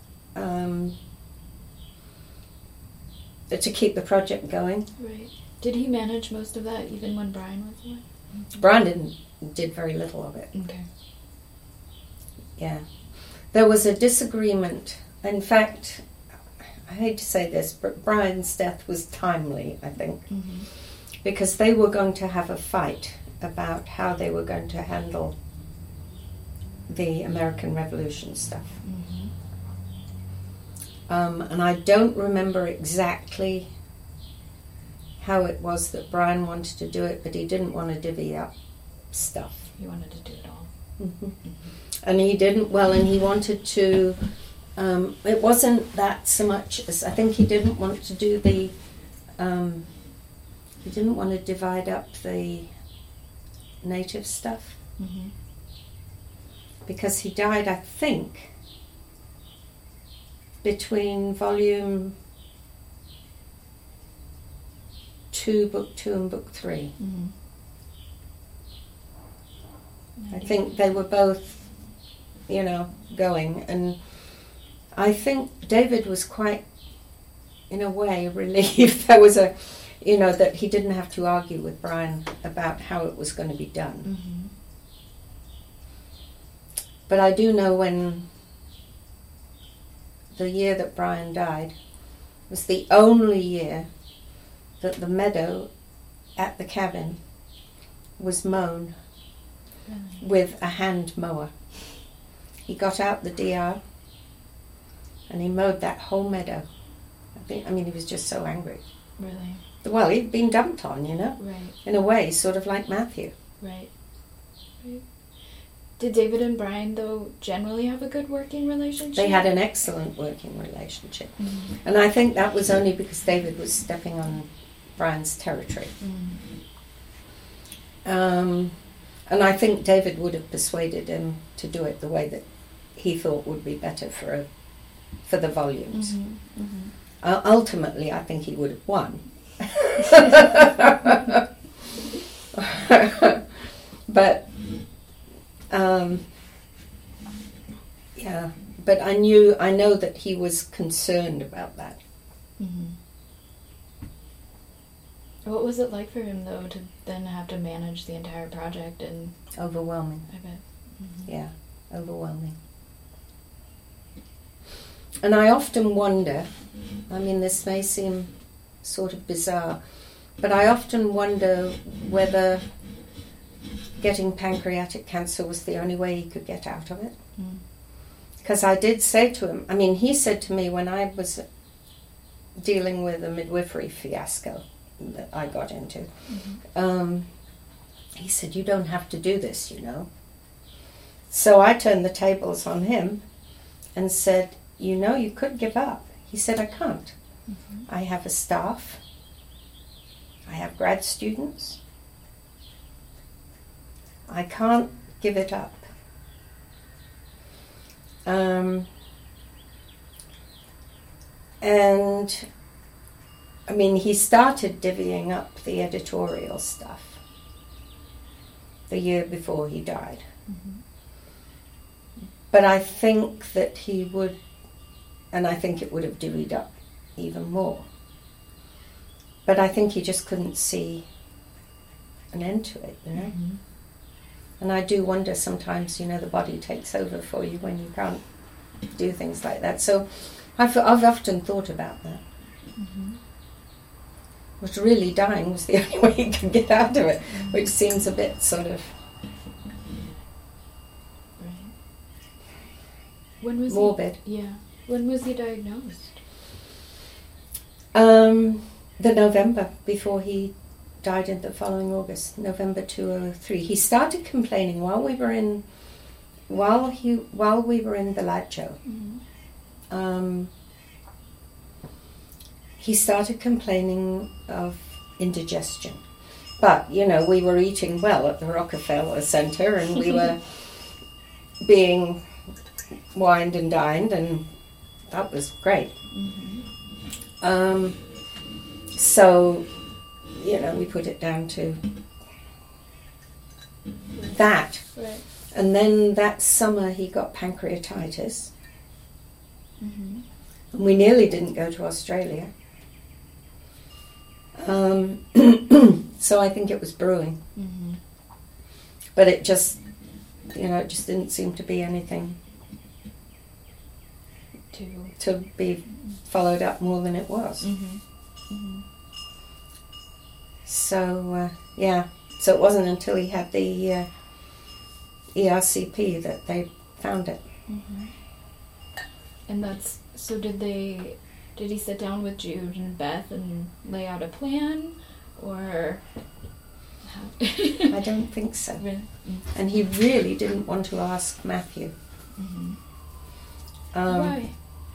to keep the project going. Right. Did he manage most of that even when Brian was away? Brian did very little of it. Okay. Yeah. There was a disagreement. In fact, I hate to say this, but Brian's death was timely, I think, because they were going to have a fight about how they were going to handle the American Revolution stuff. And I don't remember exactly how it was that Brian wanted to do it, but he didn't want to divvy up stuff. He wanted to do it all. And he didn't, and he wanted to, it wasn't that so much as, I think he didn't want to do the, he didn't want to divide up the native stuff. Because he died, I think, between volume 2, book 2 and book 3. I think they were both, going, and I think David was quite, in a way, relieved there was that he didn't have to argue with Brian about how it was going to be done. But I do know when the year that Brian died was the only year that the meadow at the cabin was mown with a hand mower. He got out the DR and he mowed that whole meadow. He was just so angry. Really? Well, he'd been dumped on, Right. in a way, sort of like Matthew. Right. Did David and Brian, though, generally have a good working relationship? They had an excellent working relationship. And I think that was only because David was stepping on Brian's territory. And I think David would have persuaded him to do it the way that he thought would be better for the volumes. Ultimately, I think he would have won. But but I know that he was concerned about that. What was it like for him, though, to then have to manage the entire project? And overwhelming. I bet. Yeah, overwhelming. And I often wonder, this may seem sort of bizarre, but I often wonder whether getting pancreatic cancer was the only way he could get out of it. Because I did say to him, he said to me when I was dealing with a midwifery fiasco that I got into, he said, "You don't have to do this, So I turned the tables on him and said, you could give up. He said, "I can't. I have a staff. I have grad students. I can't give it up." And he started divvying up the editorial stuff the year before he died. But I think that he would, and I think it would have divvied up even more. But I think he just couldn't see an end to it, And I do wonder sometimes, the body takes over for you when you can't do things like that. So I've often thought about that. Was really dying was the only way he could get out of it, which seems a bit sort of When was morbid. When was he diagnosed? The November before he died in the following August, November 2003. He started complaining while we were in the Lacho. He started complaining of indigestion. But, we were eating well at the Rockefeller Center and we were being wined and dined, and that was great. So, we put it down to that. Right. And then that summer he got pancreatitis. Mm-hmm. And we nearly didn't go to Australia. So I think it was brewing. Mm-hmm. But it just, it just didn't seem to be anything to be followed up more than it was. Mm-hmm. Mm-hmm. So, So it wasn't until he had the ERCP that they found it. Mm-hmm. And that's, so did he sit down with Jude and Beth and lay out a plan, or how? I don't think so. Really? Mm-hmm. And he really didn't want to ask Matthew. Mm-hmm. Why?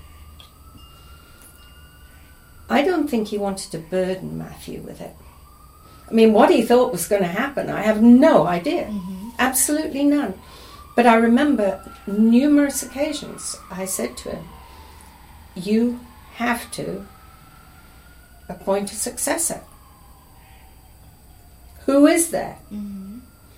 I don't think he wanted to burden Matthew with it. I mean, what he thought was going to happen, I have no idea. Mm-hmm. Absolutely none. But I remember numerous occasions I said to him, you have to appoint a successor. Who is there? Mm-hmm.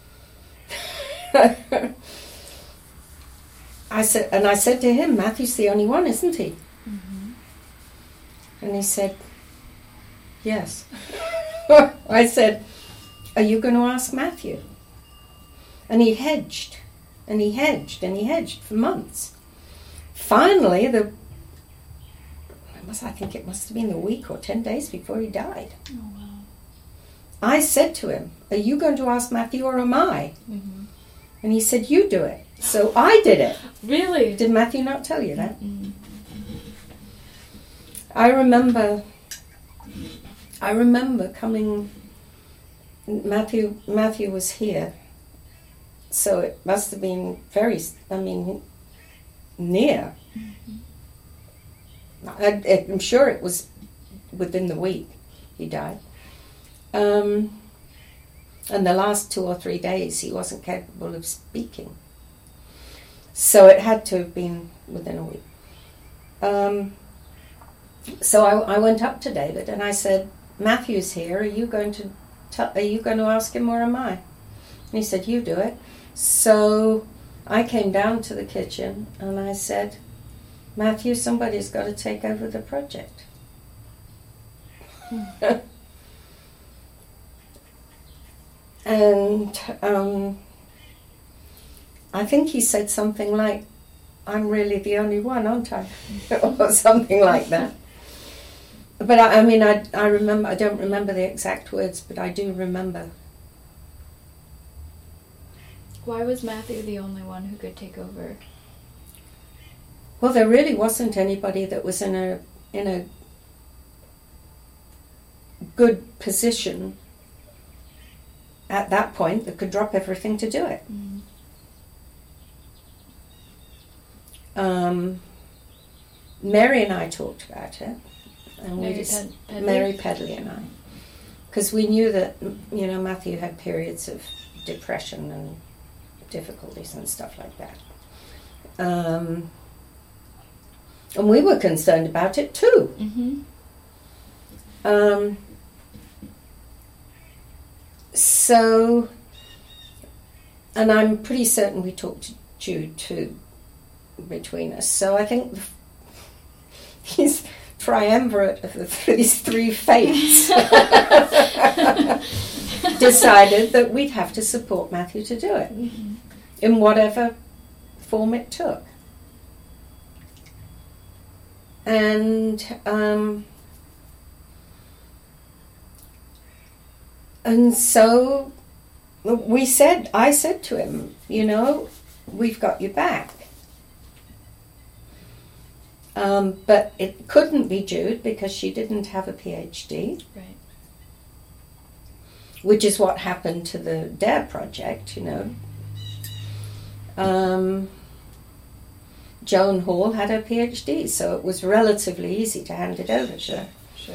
I said to him, Matthew's the only one, isn't he? Mm-hmm. And he said, yes. I said, are you going to ask Matthew? And he hedged, and he hedged, and he hedged for months. Finally, I think it must have been a week or 10 days before he died. Oh, wow. I said to him, are you going to ask Matthew or am I? Mm-hmm. And he said, you do it. So I did it. Really? Did Matthew not tell you that? Mm-hmm. I remember coming, Matthew was here, so it must have been near. Mm-hmm. I'm sure it was within the week he died. And the last 2 or 3 days he wasn't capable of speaking. So it had to have been within a week. So I went up to David and I said, Matthew's here, are you going to ask him or am I? And he said, you do it. So I came down to the kitchen and I said, Matthew, somebody's got to take over the project. And I think he said something like, I'm really the only one, aren't I? Or something like that. But I remember, I don't remember the exact words, but I do remember. Why was Matthew the only one who could take over? Well, there really wasn't anybody that was in a good position at that point that could drop everything to do it. Mm-hmm. Mary and I talked about it, and Mary Pedley and I, because we knew that Matthew had periods of depression and difficulties and stuff like that, and we were concerned about it too. Mm-hmm. So, and I'm pretty certain we talked to Jude too, between us. So I think these triumvirate of these three fates decided that we'd have to support Matthew to do it, Mm-hmm. in whatever form it took. And so I said to him, we've got your back. But it couldn't be Jude because she didn't have a PhD. Right. Which is what happened to the DARE project, Joan Hall had her PhD, so it was relatively easy to hand it over. Sure.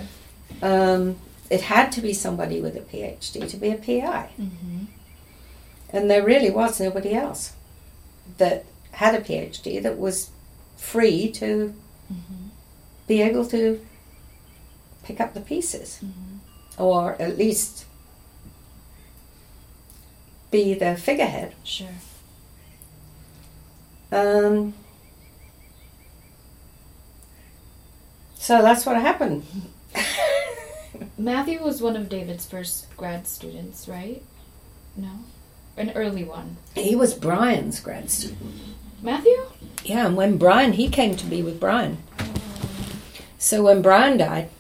It had to be somebody with a PhD to be a PI. Mm-hmm. And there really was nobody else that had a PhD that was free to Mm-hmm. be able to pick up the pieces. Mm-hmm. Or at least be the figurehead. Sure. So that's what happened. Matthew was one of David's first grad students, right? No? An early one. He was Brian's grad student. Matthew? Yeah, and when Brian, he came to be with Brian. So when Brian died,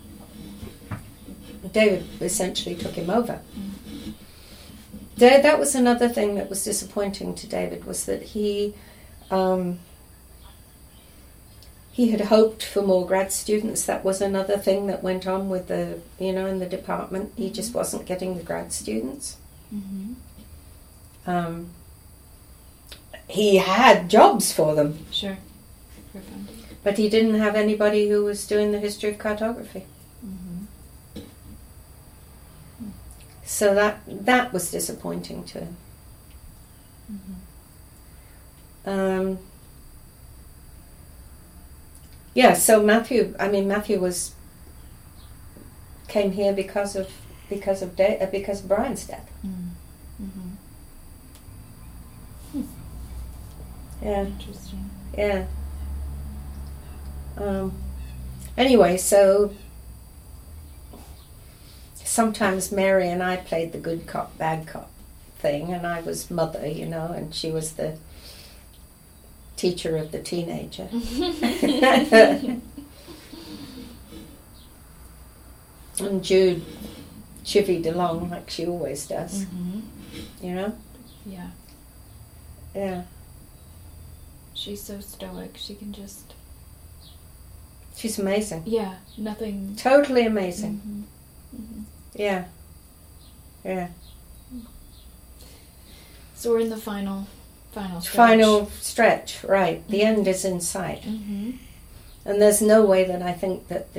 David essentially took him over. That was another thing that was disappointing to David, was that he had hoped for more grad students. That was another thing that went on with the, in the department. He just wasn't getting the grad students. Mm-hmm. He had jobs for them. Sure. For funding. But he didn't have anybody who was doing the history of cartography. Mm-hmm. So that was disappointing to him. Mm-hmm. Yeah, so Matthew came here because of Brian's death. Mm-hmm. Yeah. Interesting. Yeah. Anyway, so sometimes Mary and I played the good cop, bad cop thing, and I was mother, and she was the teacher of the teenager. And Jude chivied along like she always does, Mm-hmm. Yeah. Yeah. She's so stoic. She can just... She's amazing. Yeah, nothing... Totally amazing. Mm-hmm. Mm-hmm. Yeah. Yeah. So we're in the final stretch. Final stretch, right. The end is in sight. Mm-hmm. And there's no way that I think that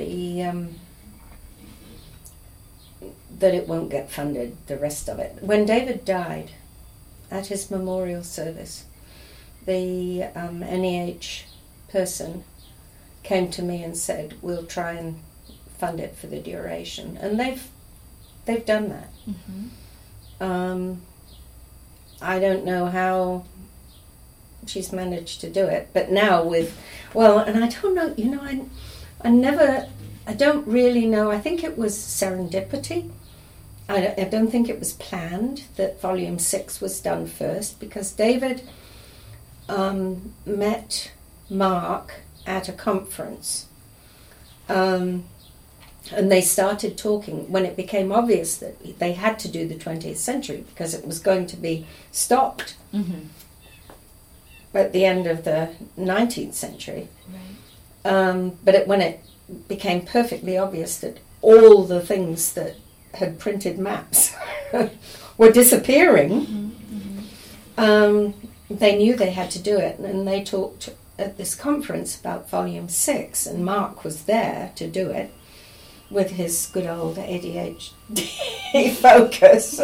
that it won't get funded, the rest of it. When David died, at his memorial service, the NEH person came to me and said, we'll try and fund it for the duration. And they've done that. Mm-hmm. I don't know how she's managed to do it, but now and I don't know, I don't really know. I think it was serendipity. I don't think it was planned that Volume 6 was done first, because David met Mark at a conference, and they started talking when it became obvious that they had to do the 20th century because it was going to be stopped at the end of the 19th century. Right. But when it became perfectly obvious that all the things that had printed maps were disappearing, they knew they had to do it, and they talked at this conference about Volume 6, and Mark was there to do it with his good old ADHD focus.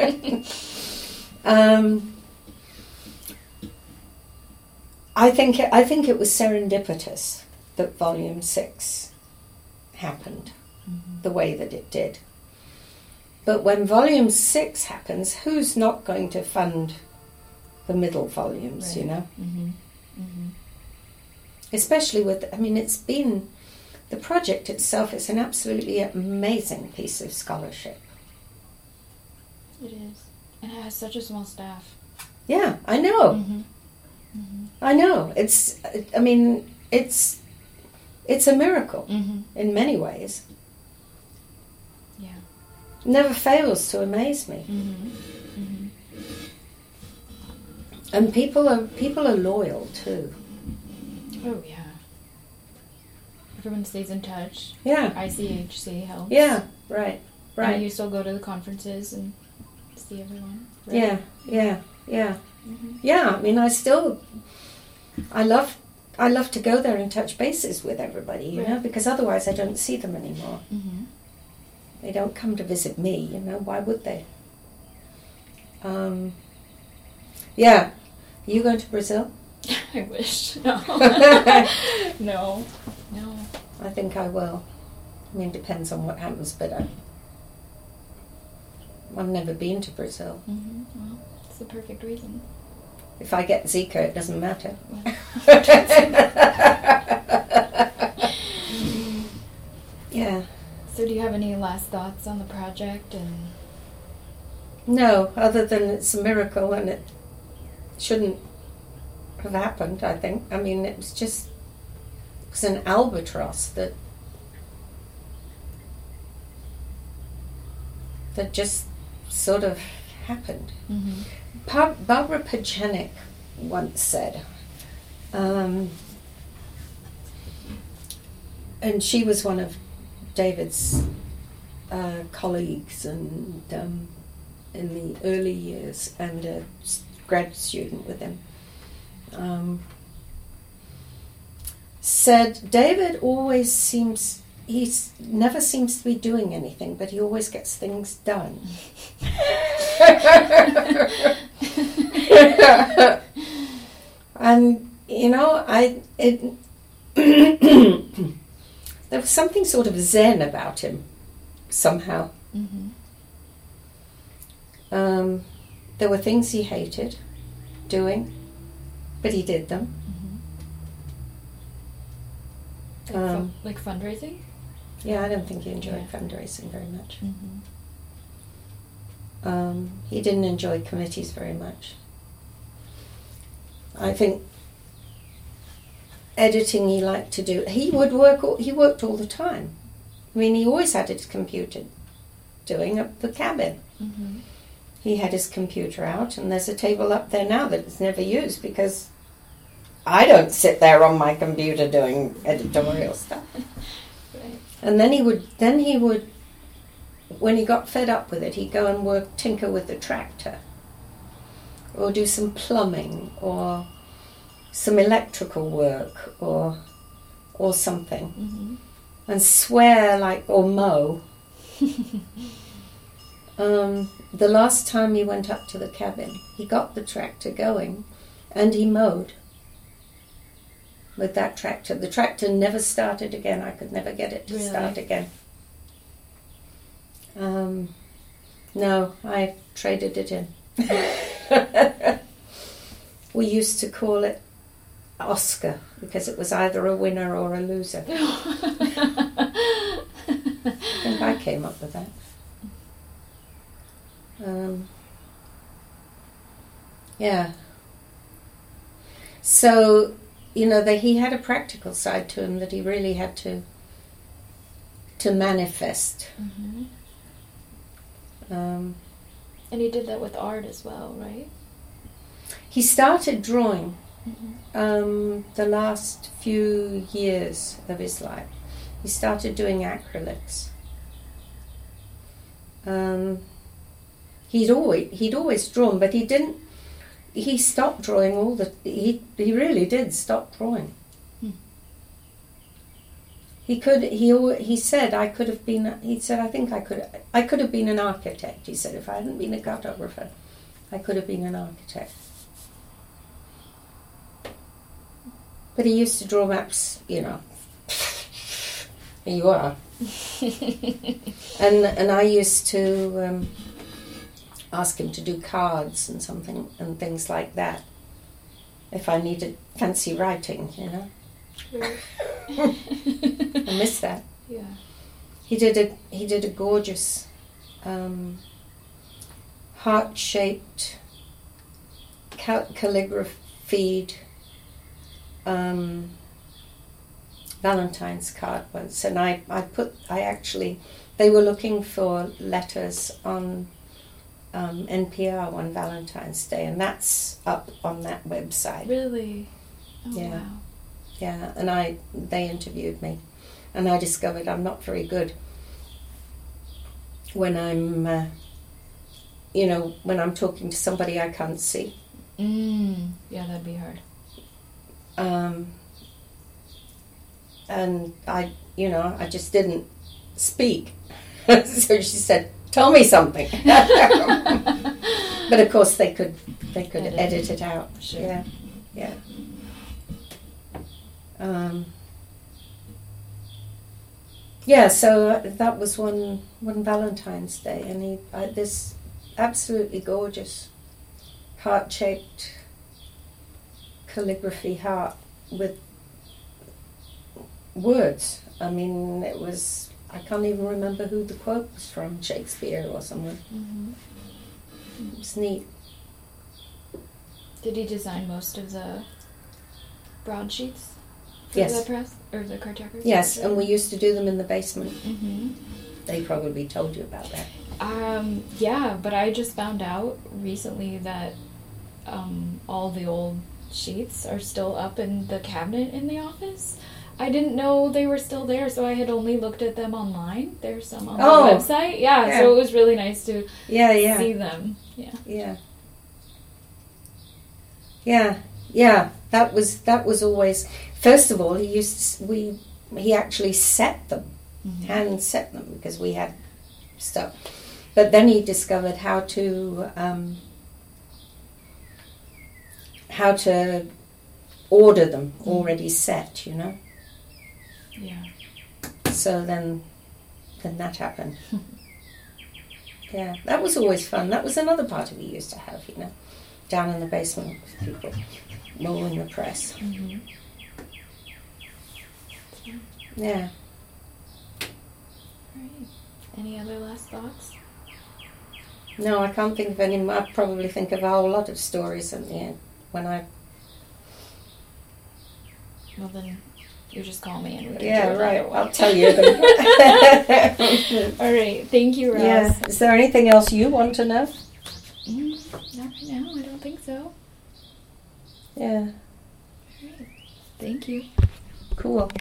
I think it was serendipitous that Volume 6 happened the way that it did. But when Volume 6 happens, who's not going to fund the middle volumes, Right. Mm-hmm. Mm-hmm. Especially it's been, the project itself is an absolutely amazing piece of scholarship. It is. And it has such a small staff. Yeah, I know. Mm-hmm. Mm-hmm. I know. It's a miracle in many ways. Yeah. Never fails to amaze me. Mm-hmm. Mm-hmm. And people are loyal too. Oh, yeah. Everyone stays in touch. Yeah. ICHC helps. Yeah, right. And you still go to the conferences and see everyone. Right? Yeah. Mm-hmm. Yeah, I love to go there and touch bases with everybody, you know, because otherwise I don't see them anymore. Mm-hmm. They don't come to visit me, why would they? Yeah. Are you going to Brazil? I wish. No. No. I think I will. Depends on what happens, but I've never been to Brazil. Mm-hmm. Well, it's the perfect reason. If I get Zika, it doesn't matter. Yeah. So do you have any last thoughts on the project? And No, other than it's a miracle and it shouldn't have happened, I think. I mean, it was an albatross that just sort of happened. mm-hmm. Barbara Pajenik once said, and she was one of David's colleagues and in the early years, and a grad student with him, said David never seems to be doing anything, but he always gets things done. And there was something sort of zen about him somehow. Mm-hmm. There were things he hated doing, but he did them. Mm-hmm. Like fundraising? Yeah, I don't think he enjoyed fundraising very much. Mm-hmm. He didn't enjoy committees very much. I think editing he liked to do. He worked all the time. I mean, he always had his computer doing at the cabin. Mm-hmm. He had his computer out, and there's a table up there now that it's never used because I don't sit there on my computer doing editorial stuff. Right. And then he would, when he got fed up with it, he'd go and tinker with the tractor, or do some plumbing, or some electrical work, or something, Mm-hmm. and swear or mow. The last time he went up to the cabin, he got the tractor going, and he mowed with that tractor. The tractor never started again. I could never get it to start again. No, I traded it in. We used to call it Oscar because it was either a winner or a loser. I think I came up with that. Yeah. So, he had a practical side to him that he really had to manifest. Mm-hmm. And he did that with art as well, right? He started drawing Mm-hmm. the last few years of his life. He started doing acrylics. He'd always drawn, but he didn't. He stopped drawing He really did stop drawing. He said I could have been. He said I think I could have been an architect. He said if I hadn't been a cartographer, I could have been an architect. But he used to draw maps. Here you are. and I used to ask him to do cards and things like that if I needed fancy writing, Right. I miss that. Yeah. He did a gorgeous heart-shaped calligraphied Valentine's card once, and they were looking for letters on NPR on Valentine's Day, and that's up on that website. Really? Oh, Yeah. wow. Yeah, and they interviewed me, and I discovered I'm not very good when I'm, when I'm talking to somebody I can't see. Yeah, that'd be hard. And I just didn't speak. So she said, "Tell me something." But of course they could edit it out. Sure. Yeah. So that was one Valentine's Day, and absolutely gorgeous. Heart-shaped calligraphy heart with words. I mean, it was, I can't even remember who the quote was from, Shakespeare or someone. It was neat. Did he design most of the broadsheets for Yes. the press or the cartographers? Yes, and we used to do them in the basement. Mm-hmm. They probably told you about that. Yeah, but I just found out recently that all the old sheets are still up in the cabinet in the office. I didn't know they were still there, so I had only looked at them online. There's some on the website. Yeah, so it was really nice to see them. Yeah. That was always. First of all, he actually set them, hand set them, because we had stuff. But then he discovered how to order them already set, you know. Yeah. So then that happened. Yeah, that was always fun. That was another party we used to have, you know, down in the basement with people rolling the press. Mm-hmm. Yeah. Right. Any other last thoughts? No, I can't think of any. I'd probably think of a whole lot of stories at the end when I. Well, then you just call me and we can do Yeah, right. another one. I'll tell you. All right. Thank you, Roz. Yeah. Is there anything else you want to know? Not right now. I don't think so. Yeah. All right. Thank you. Cool.